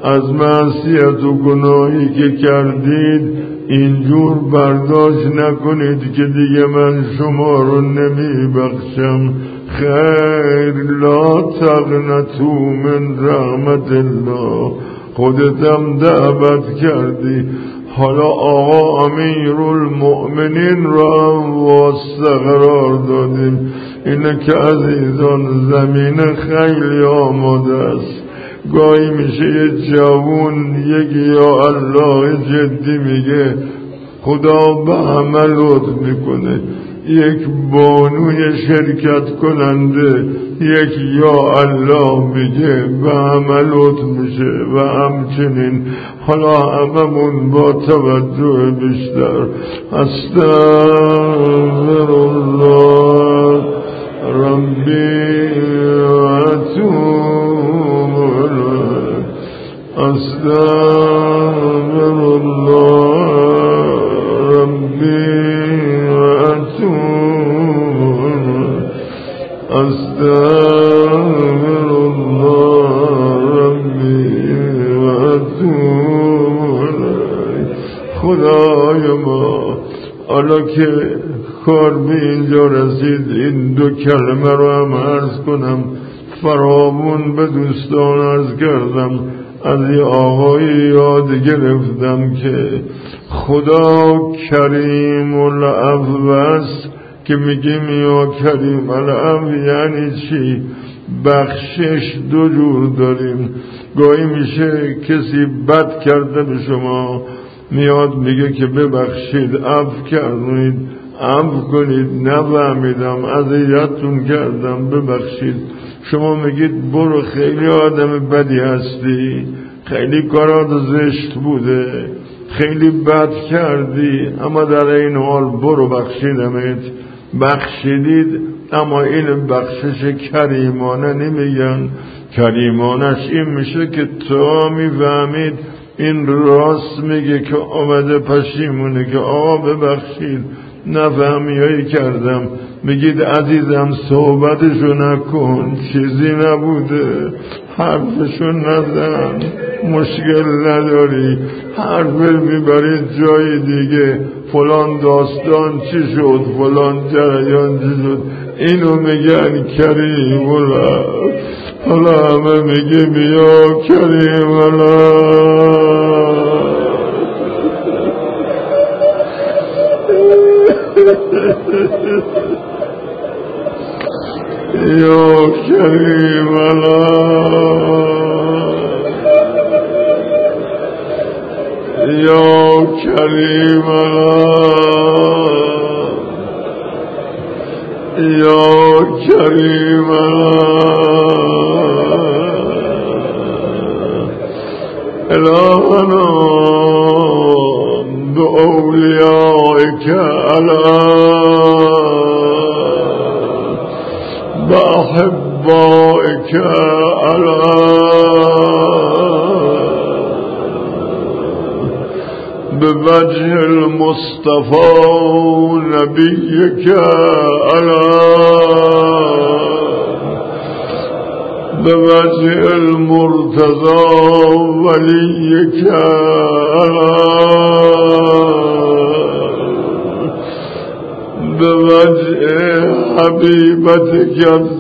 از معصیت و گناهی که کردید اینجور برداشت نکنید که دیگه من شما رو نمی بخشم. خیر، لا تقنطوا من رحمت الله. خودتم دعوت کردی، حالا آقا امیرالمؤمنین را واسطه قرار دادیم. اینه که عزیزان زمین خیلی آماده است. گاهی میشه یه جوون یک یا الله جدی میگه خدا به همه لطف میکنه، یک بانوی شرکت کننده یک یا الله میگه به همه لطف میشه و همچنین حالا هممون با توجه بیشتر استغفر الله ربی و اتوب الیه استغفر الله ربی و اتوب الیه استغفر الله ربی و اتوب الیه. خدای ما، حالا که کار به اینجا رسید این دو کلمه رو هم عرض کنم. فراوون به دوستان عرض کردم، از یه آقایی یاد گرفتم که خدا کریم العفو است که میگیم یا کریم العفو یعنی چی؟ بخشش دو جور داریم. گاهی میشه کسی بد کرده به شما، میاد میگه که ببخشید، عفو کردید، عفو کنید، نفهمیدم، اذیتتون کردم، ببخشید. شما میگید برو، خیلی آدم بدی هستی، خیلی کارات زشت بوده، خیلی بد کردی، اما در این حال برو بخشیدمت. بخشیدید، اما این بخشش کریمانه نمیگن. کریمانش این میشه که تا میفهمید این راست میگه که آمده پشیمونه که آقا ببخشید، نفهمیایی کردم. میگید عزیزم صحبتشو نکن، چیزی نبوده، حرفشو نزن، مشکل نداری، حرف میبرید جای دیگه، فلان داستان چی شد، فلان جریان چی شد. اینو میگن کریم الله. حالا همه میگه بیا کریم الله. یا کریم الله، یا کریم الله، یا کریم الله. الهنا بأولیائک الان، بأحبائک الان، بوجه المصطفى نبیک الان، بوجه المرتضى ولیک الان، بوجه حبیبتک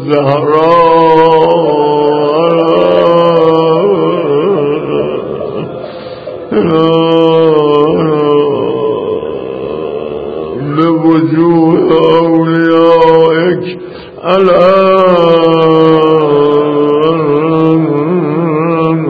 الزهراء، بوجوه اولیائک الان.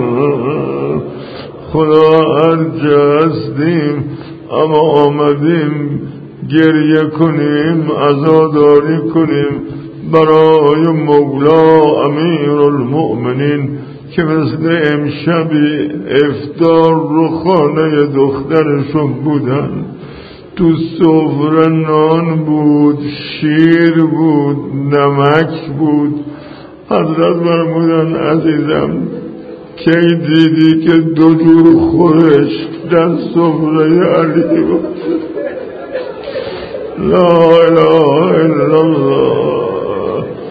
خدا هر جا هستیم اما آمدیم گریه کنیم، عزاداری کنیم برای مولا امیرالمؤمنین که مثل امشبی افطار رو خانه دخترشون بودن. تو سفره نان بود، شیر بود، نمک بود. حضرت فرمودن عزیزم کی دیدی که دو جور خورش در سفره علی بود؟ لا اله الا الله.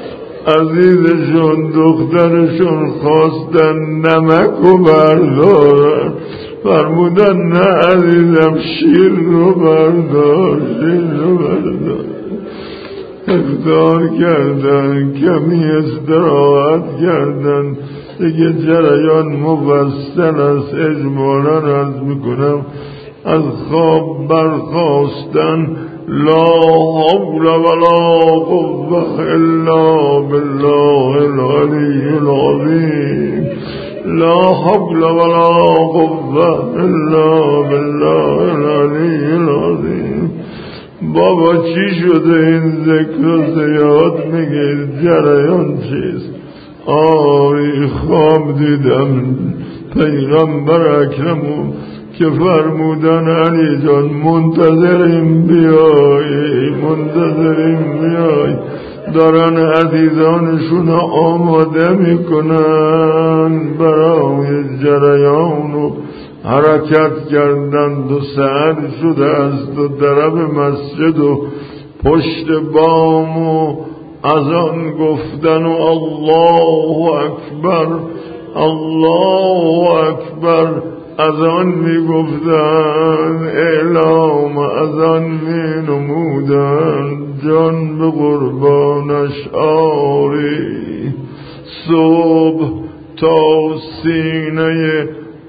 عزیزشون دخترشون خواستن نمک رو بردارن، فرمودن نه عزیزم شیر رو بردار، شیر رو بردار. اختار کردن، کمی استراحت کردن، دیگه جریان مفصل است. اجمالا عرض میکنم از خواب برخاستن، لا حول ولا قوة الا بالله العلی العظیم، لا حول ولا قوة الا بالله العلی العظیم. بابا چی شده این ذکر زیاد میگید؟ جریان چیست؟ آری خواب دیدم پیغمبر اکرمو که فرمودن علی جان منتظریم بیایی، منتظریم بیایی. دارن عزیزانشون آماده میکنن برای جریان و حرکت کردند و سحر شده است و درب مسجد و پشت بام و اذان گفتن و الله اکبر الله اکبر اذان می گفتن، اعلام اذان می نمودن. جان به قربانش آری، صبح تا سینه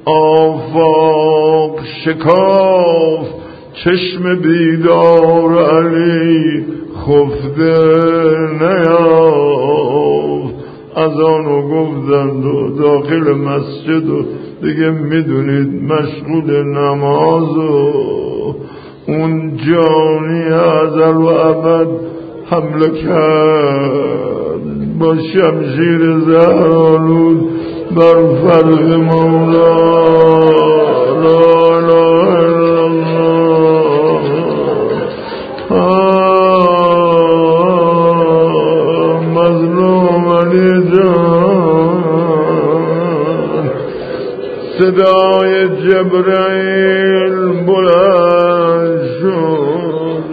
آفاق شکاف، چشم بیدار علی خفته نیافت. اذانو گفتند و داخل مسجد و دیگه میدونید مشغول نماز و اون جانی ازل و ابد حمله کرد با شمشیر زهرآلود بر فرق مولا. لا اله الا الله. مظلوم علی جان، صدای جبرائیل بلند شد،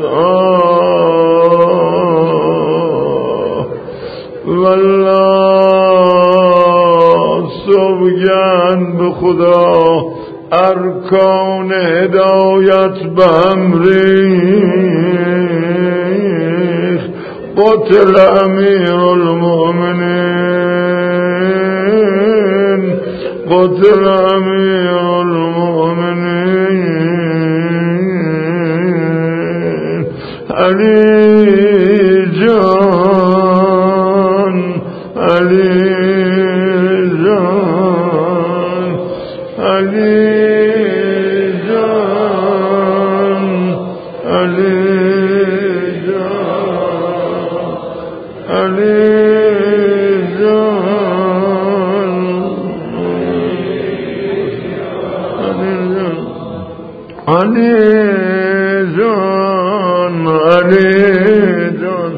والله سوگند به خدا ارکان هدایت به هم ریخت. قتل امیر المؤمنین، قتل امیر المؤمنین علی جان، علی جان، علی جان، علی جان، علی جان، علی جان، علی جان.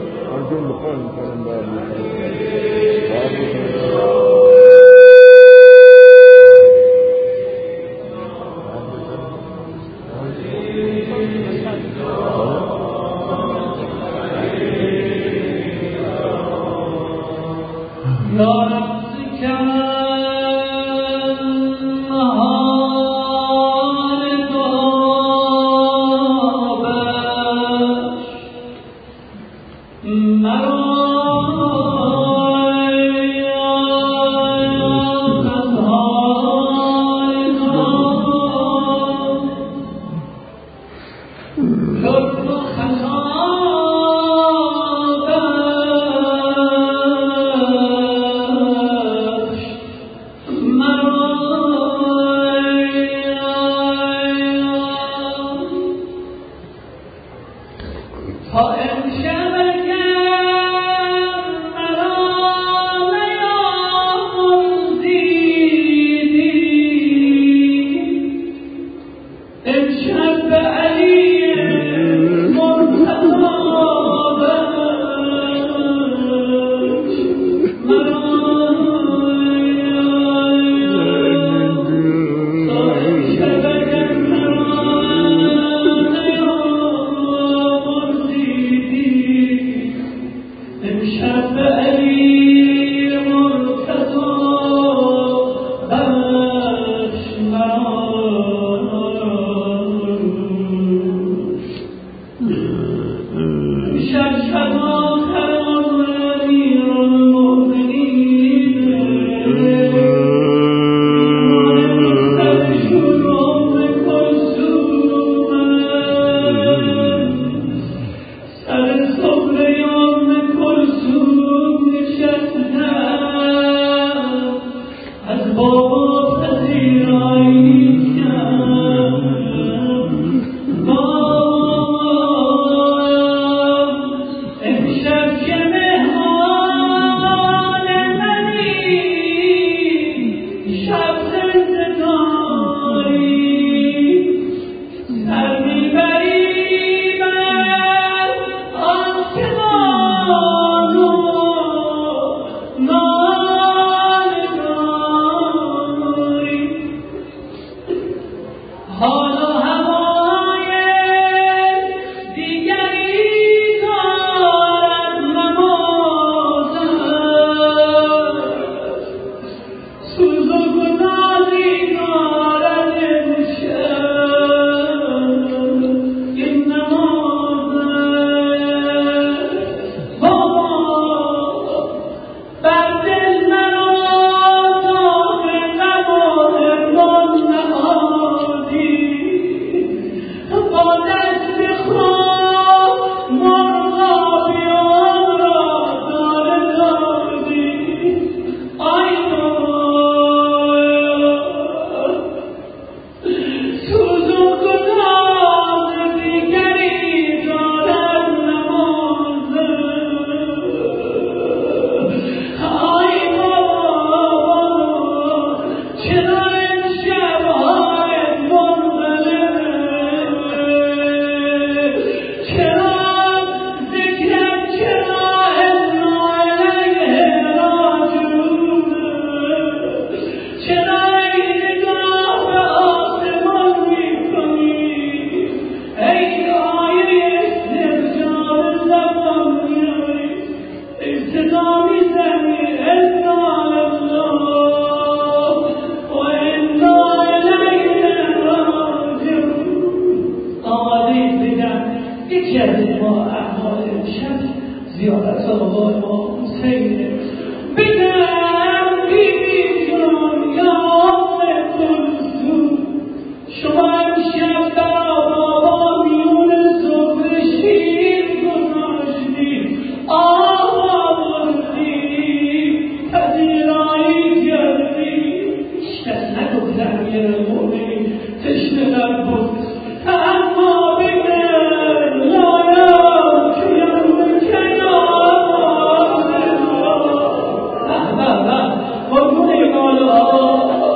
امشب علی یکی از ما اعمال امشب زیارت آقا امام حسینه. بگم بیبی جان یا کلثوم، شما امشب برا بابا میون زهر شیر گذاشتی، آقا بردی پذیرایی کردی. هیچکس نگفت امیر مومنین تشنه نبود، اما بگم لالا کیم کنار قربون ایمالا.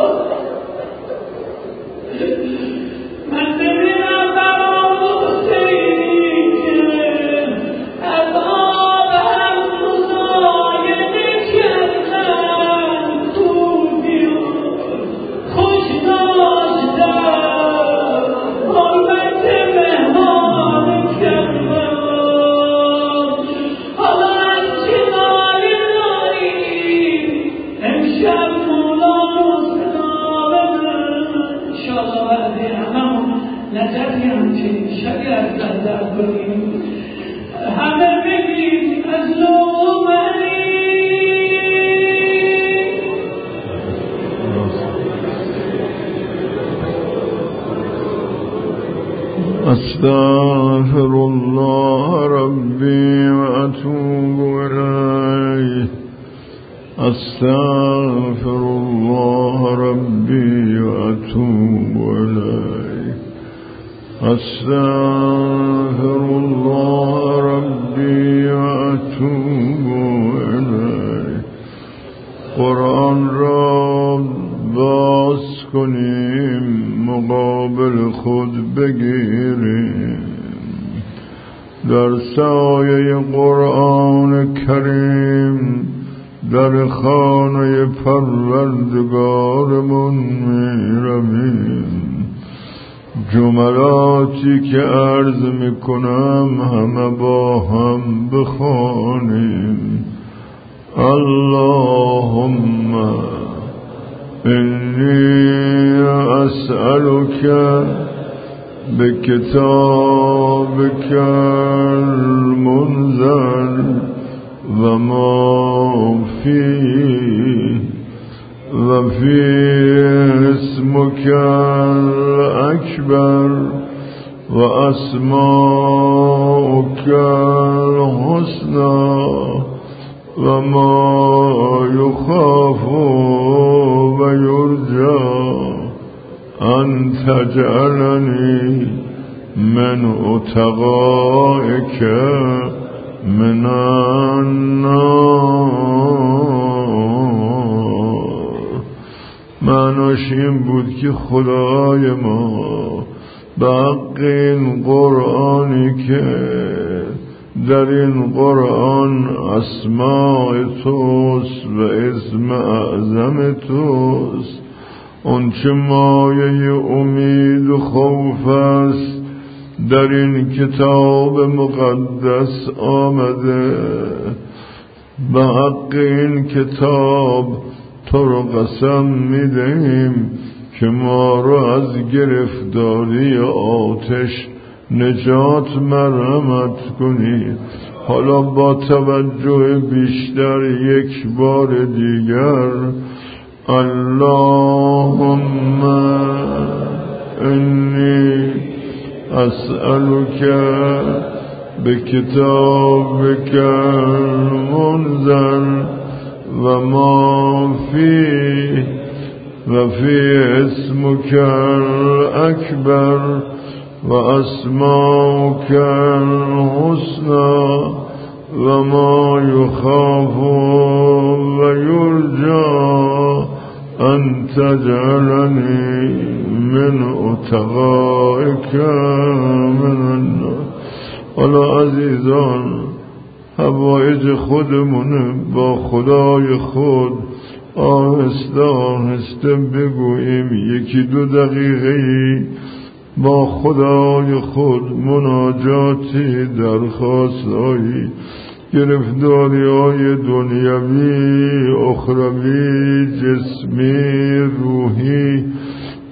من ببینم برام حسینی که از آبم مزایده کردن خوبی و خوش داشتن، حرمت مهمان کردن. حالا از چه نالی داری امشب مولا صدا بدن. انشاءالله وقتی هممون نجفی همچین شبی از نظر کنیم، همه بگیم از لومنی. استغفر الله ربي وأتوب إليه. استغفر الله ربي وأتوب إليه. استغفر الله ربي وأتوب إليه. قرآن را باز کنیم، مقابل خود بگیریم، در سایه قرآن کریم در خانه پروردگارمون میرویم. جملاتی که عرض میکنم همه با هم بخوانیم. اللهم إني أسألك بكتابك المنزل وما فيه وفي اسمك الأكبر وأسماؤك الحسنى وما يخاف ويرجى أن تجعلني من أتقائك من النار. معناش این بود که خدای ما به حق این قرآنی که در این قرآن اسماء توست و اسم اعظم توست، اون چه مایه امید و خوف است در این کتاب مقدس آمده. به حق این کتاب تو رو قسم میدهیم که ما رو از گرفتاری آتش نجات مرحمت کنی. حالا با توجه بیشتر یک بار دیگر اللهم انی اسألك بکتابک المنزل و ما فیه و فی اسمک الاکبر و اسماؤک الحسنى و ما یخاف و یرجى ان تجعلنی من اتقائک من النار. حالا عزیزان حوایج خودمونه با خدای خود آهسته آهسته بگوییم. یکی دو دقیقه‌ای با خدای خود مناجاتی، درخواستایی، گرفتاری‌های دنیوی، اخروی، جسمی، روحی،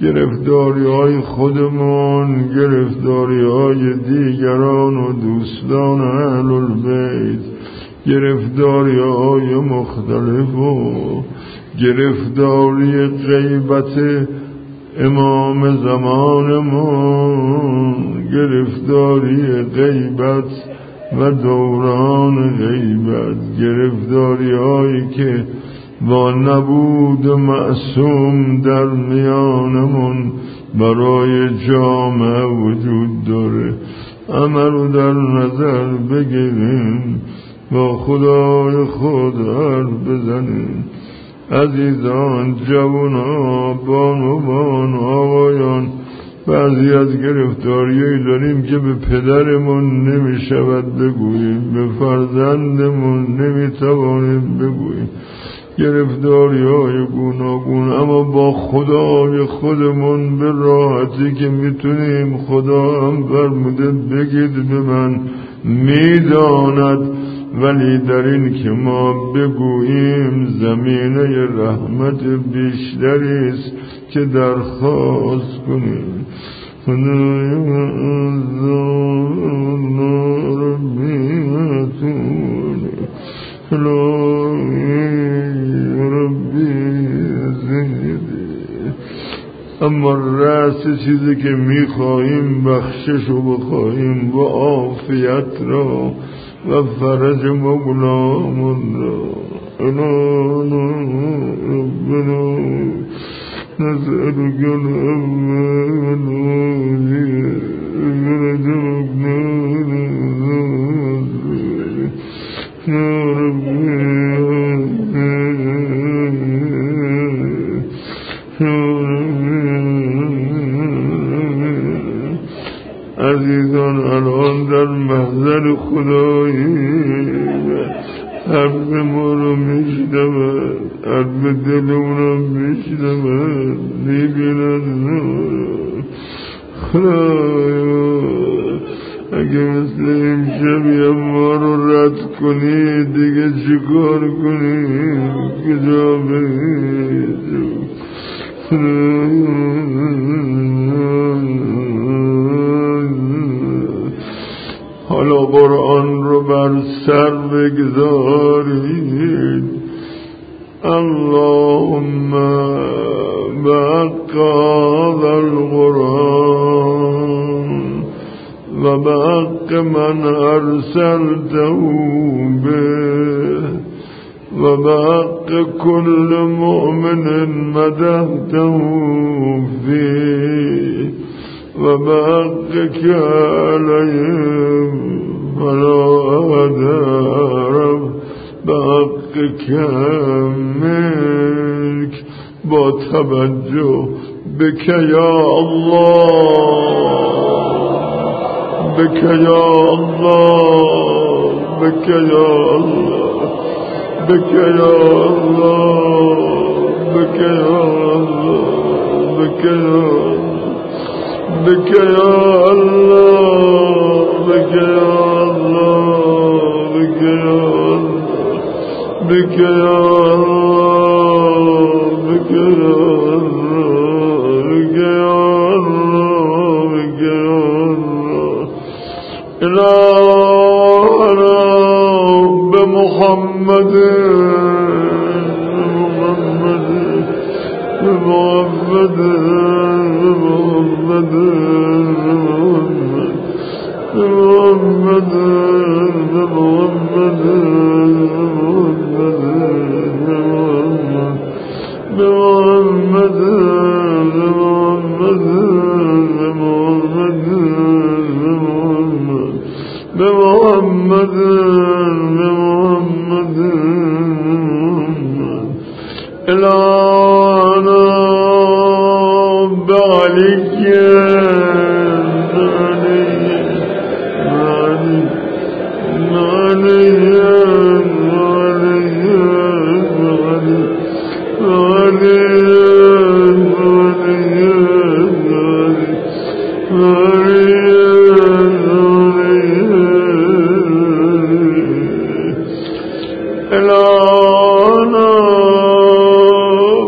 گرفتاری های خودمون، گرفتاری های دیگران و دوستان اهل البیت، گرفتاری های مختلف و گرفتاری غیبت امام زمانمون، گرفتاری غیبت و دوران غیبت، گرفتاری هایی که با نبود معصوم در میانمون برای جامعه وجود داره. عملو در نظر بگیریم، با خدای خود حرف بزنیم. عزیزان، جوانان، بانوان، آقایان، بعضی از گرفتاریایی داریم که به پدرمون نمیشود بگوییم، به فرزندمون نمیتوانیم بگوییم، گرفتاری های گوناگون، اما با خدای خودمون به راحتی که میتونیم. خدا هم فرموده بگید به من میداند، ولی در این که ما بگوییم زمینه رحمت بیشتری است که درخواست کنیم. اما رأس چیزی که میخواهیم بخشش رو بخواهیم و عافیت را و فرج مولامون را. ربنا نسألك الأمن عزیزان، الان در محضر خدایی حرف ما رو میشنود، حرف دلمون رو میشنود، میبیند. خدایا اگه مثل این شبیه ما رو رد کنی دیگه چیکار کنیم؟ کجا بریم؟ حالا قرآن رو بر سر بگذارید. اللهم بحق هذا القرآن و بحق من ارسلته به و بحق كل مؤمن مدحته فيه و بحقك عليهم فلا أدارب بحقك منك. با توجه بك یا الله، بك یا الله، بك یا الله، بك یا الله، بك یا الله، بك یا الله، بك يا الله، بك يا الله، بك يا الله، بك يا الله، بك يا الله، بك يا الله، بك يا الله. إلهنا بمحمد بمحمد بمحمد بمحمد بمحمد بمحمد بمحمد بمحمد إلهنا بعليك إلهنا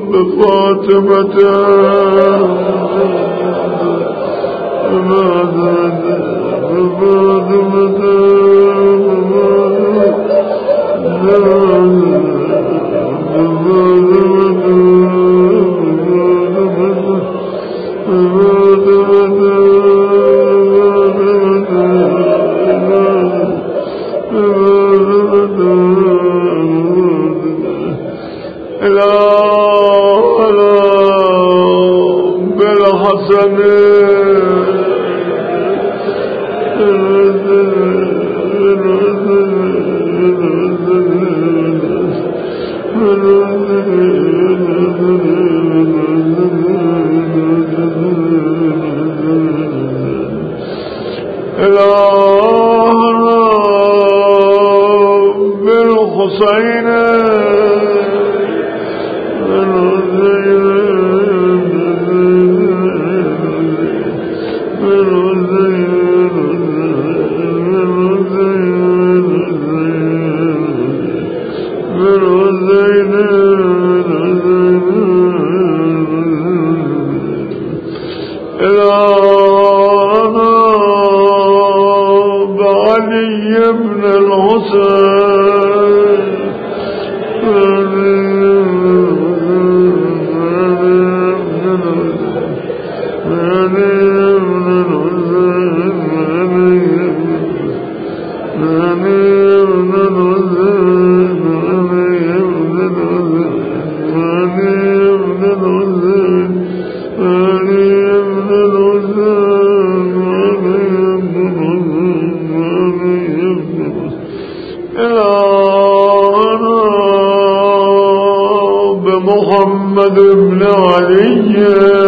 محمد بن علي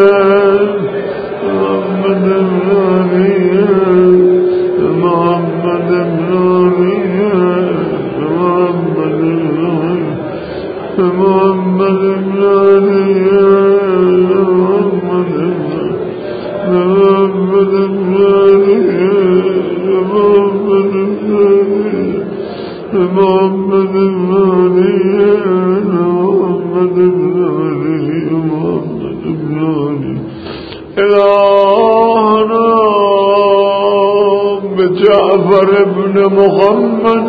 جعفر بن محمد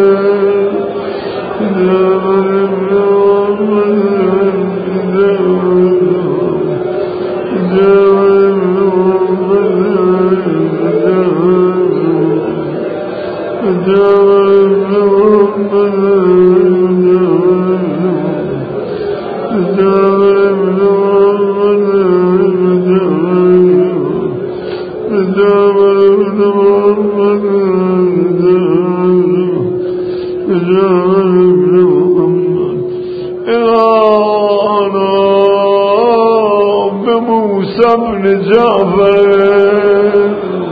بن جعفر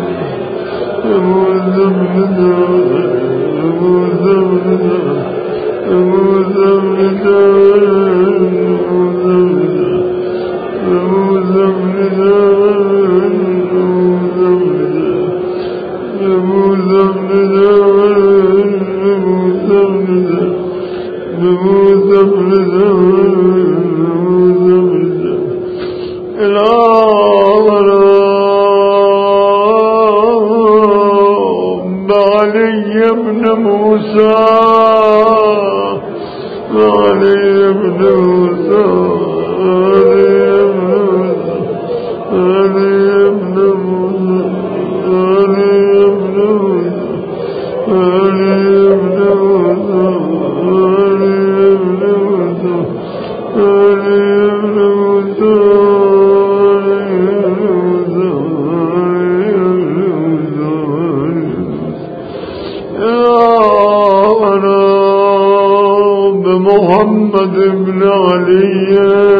محمد بن علي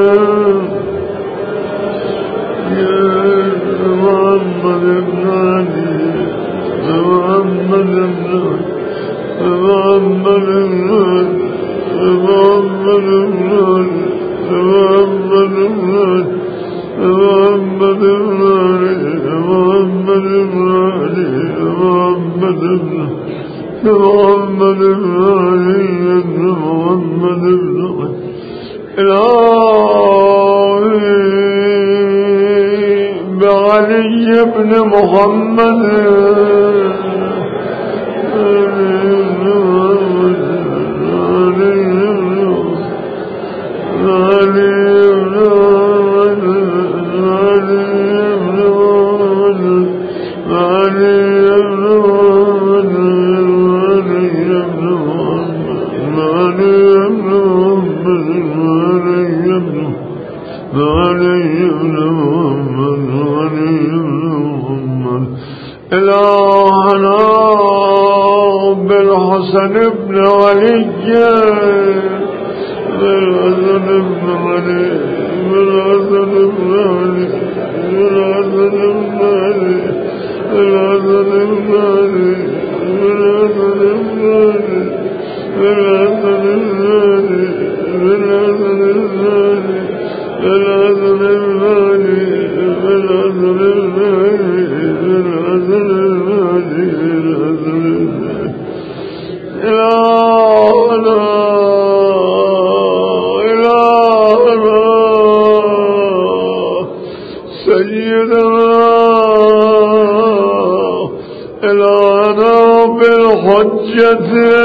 محمد بن علي محمد بعلي بن ابن محمد إلهنا بالحسن بن علي بالحسن بن علي بالحسن بن علي بالحسن بن علي بالحسن بن علي بالحسن بن علي بالحسن بن علي بالحسن بن علي بالحسن بن علي بالحسن بن إلهنا بالحجة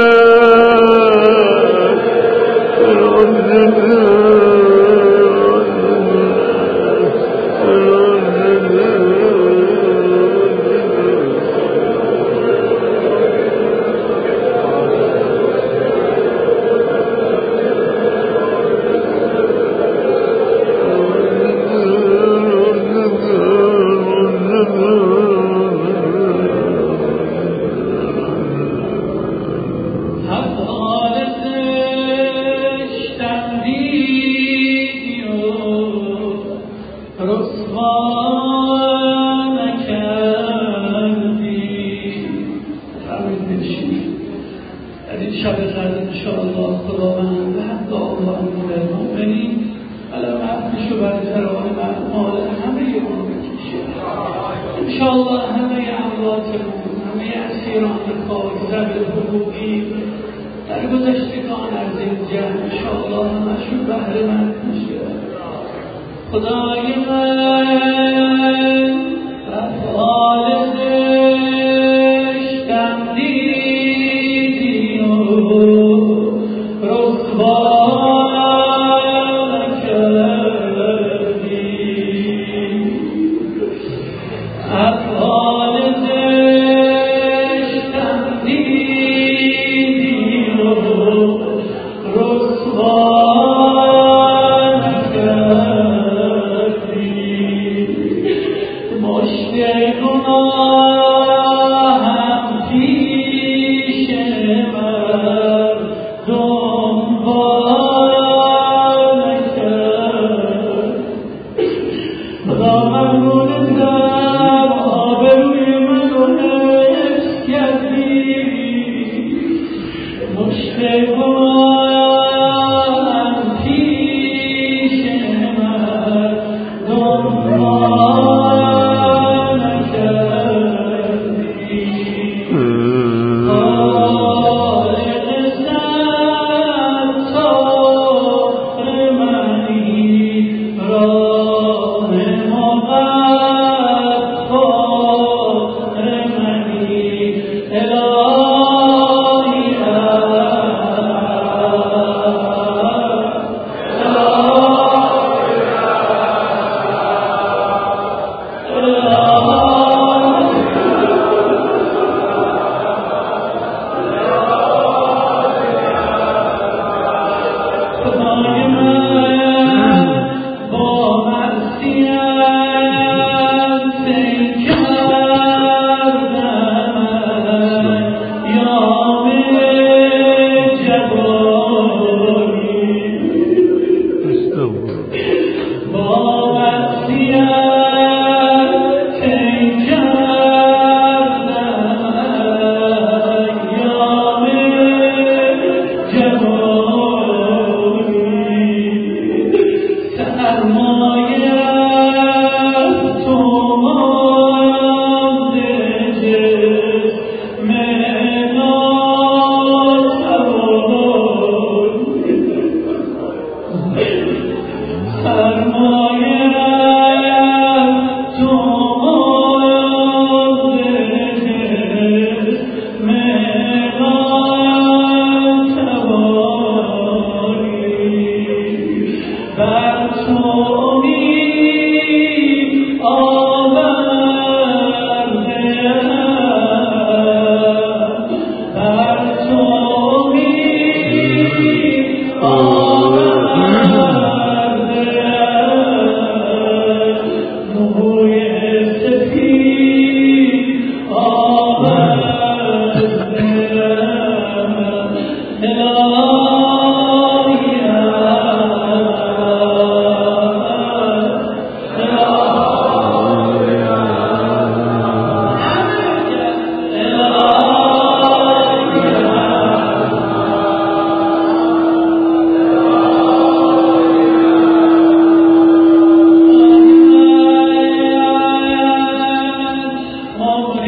مشتاق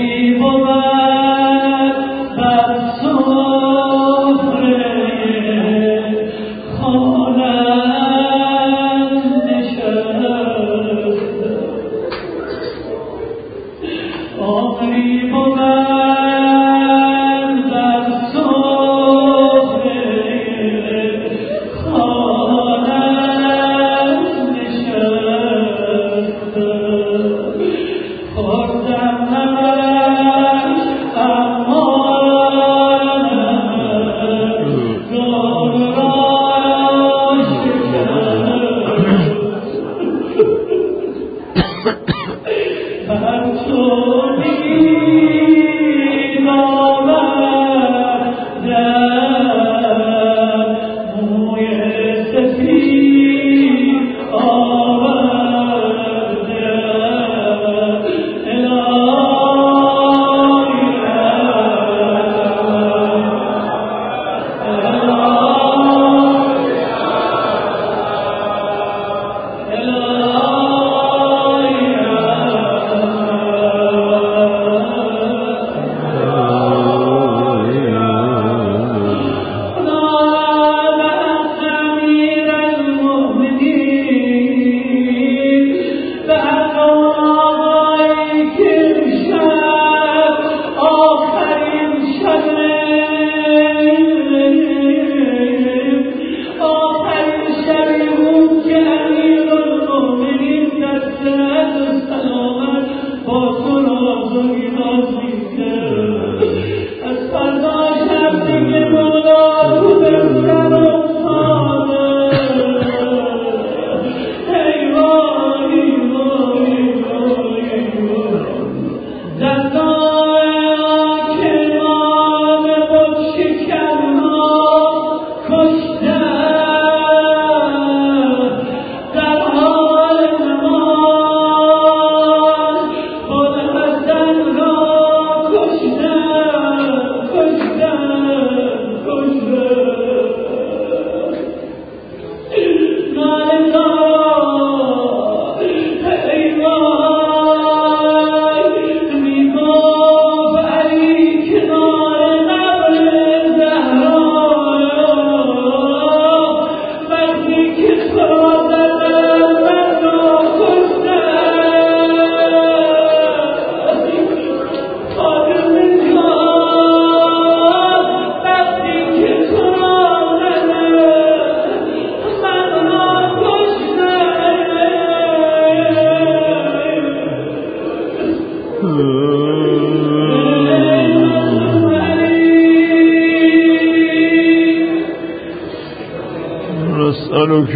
نسألك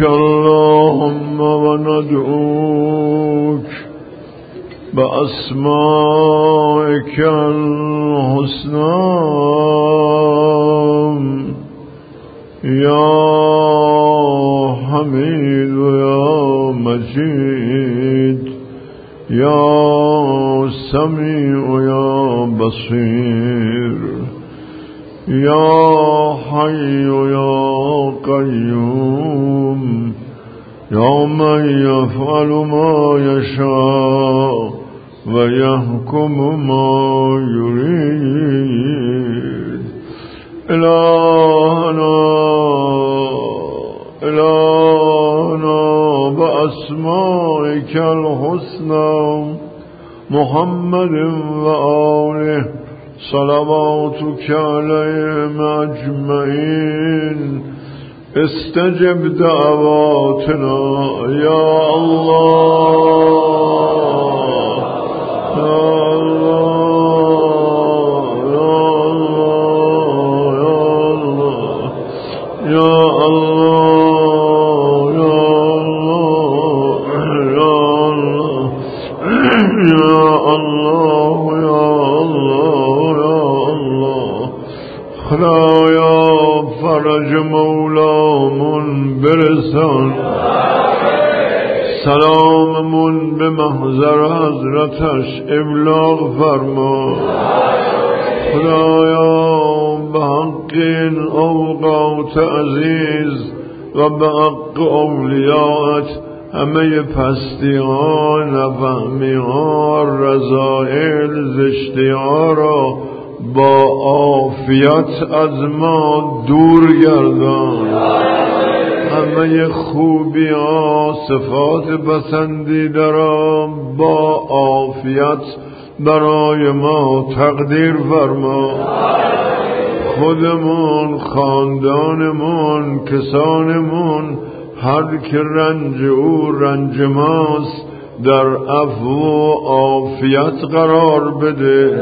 اللهم وندعوك بأسمائك الحسنى يا حميد يا مجيد يا سميع يا بصير يا حي يا قيوم يا من يفعل ما يشاء ويحكم ما يريد إلهنا بأسمائك الحسنى محمد وآله صلواتك عليهم أجمعين استجب دعواتنا يا الله يا الله يا الله يا الله يا الله خدایا فرج مولامون برسان سلاممون به محضر حضرتش ابلاغ فرما خدایا به حق این اوقات عزیز و به حق اولیاءت همه پستی ها، نفهمی ها، رذائل زشتی ها را با عافیت از ما دور گردان. همه خوبی ها، صفات پسندیده را با عافیت برای ما تقدیر فرما. خودمون، خاندانمون، کسانمون، هر که رنج او رنج ماست در عفو و عافیت قرار بده.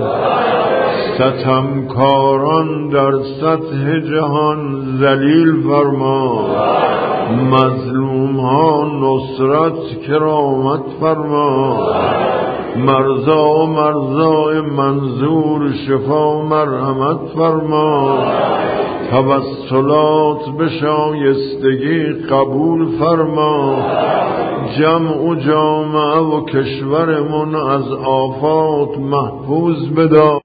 ستمکاران در سطح جهان ذلیل فرما. مظلوم ها نصرت کرامت فرما. مرزا و مرزای منظور شفا مرحمت فرما. توسلات به شایستگی قبول فرما. جمع و جامعه و کشورمون از آفات محفوظ بدار.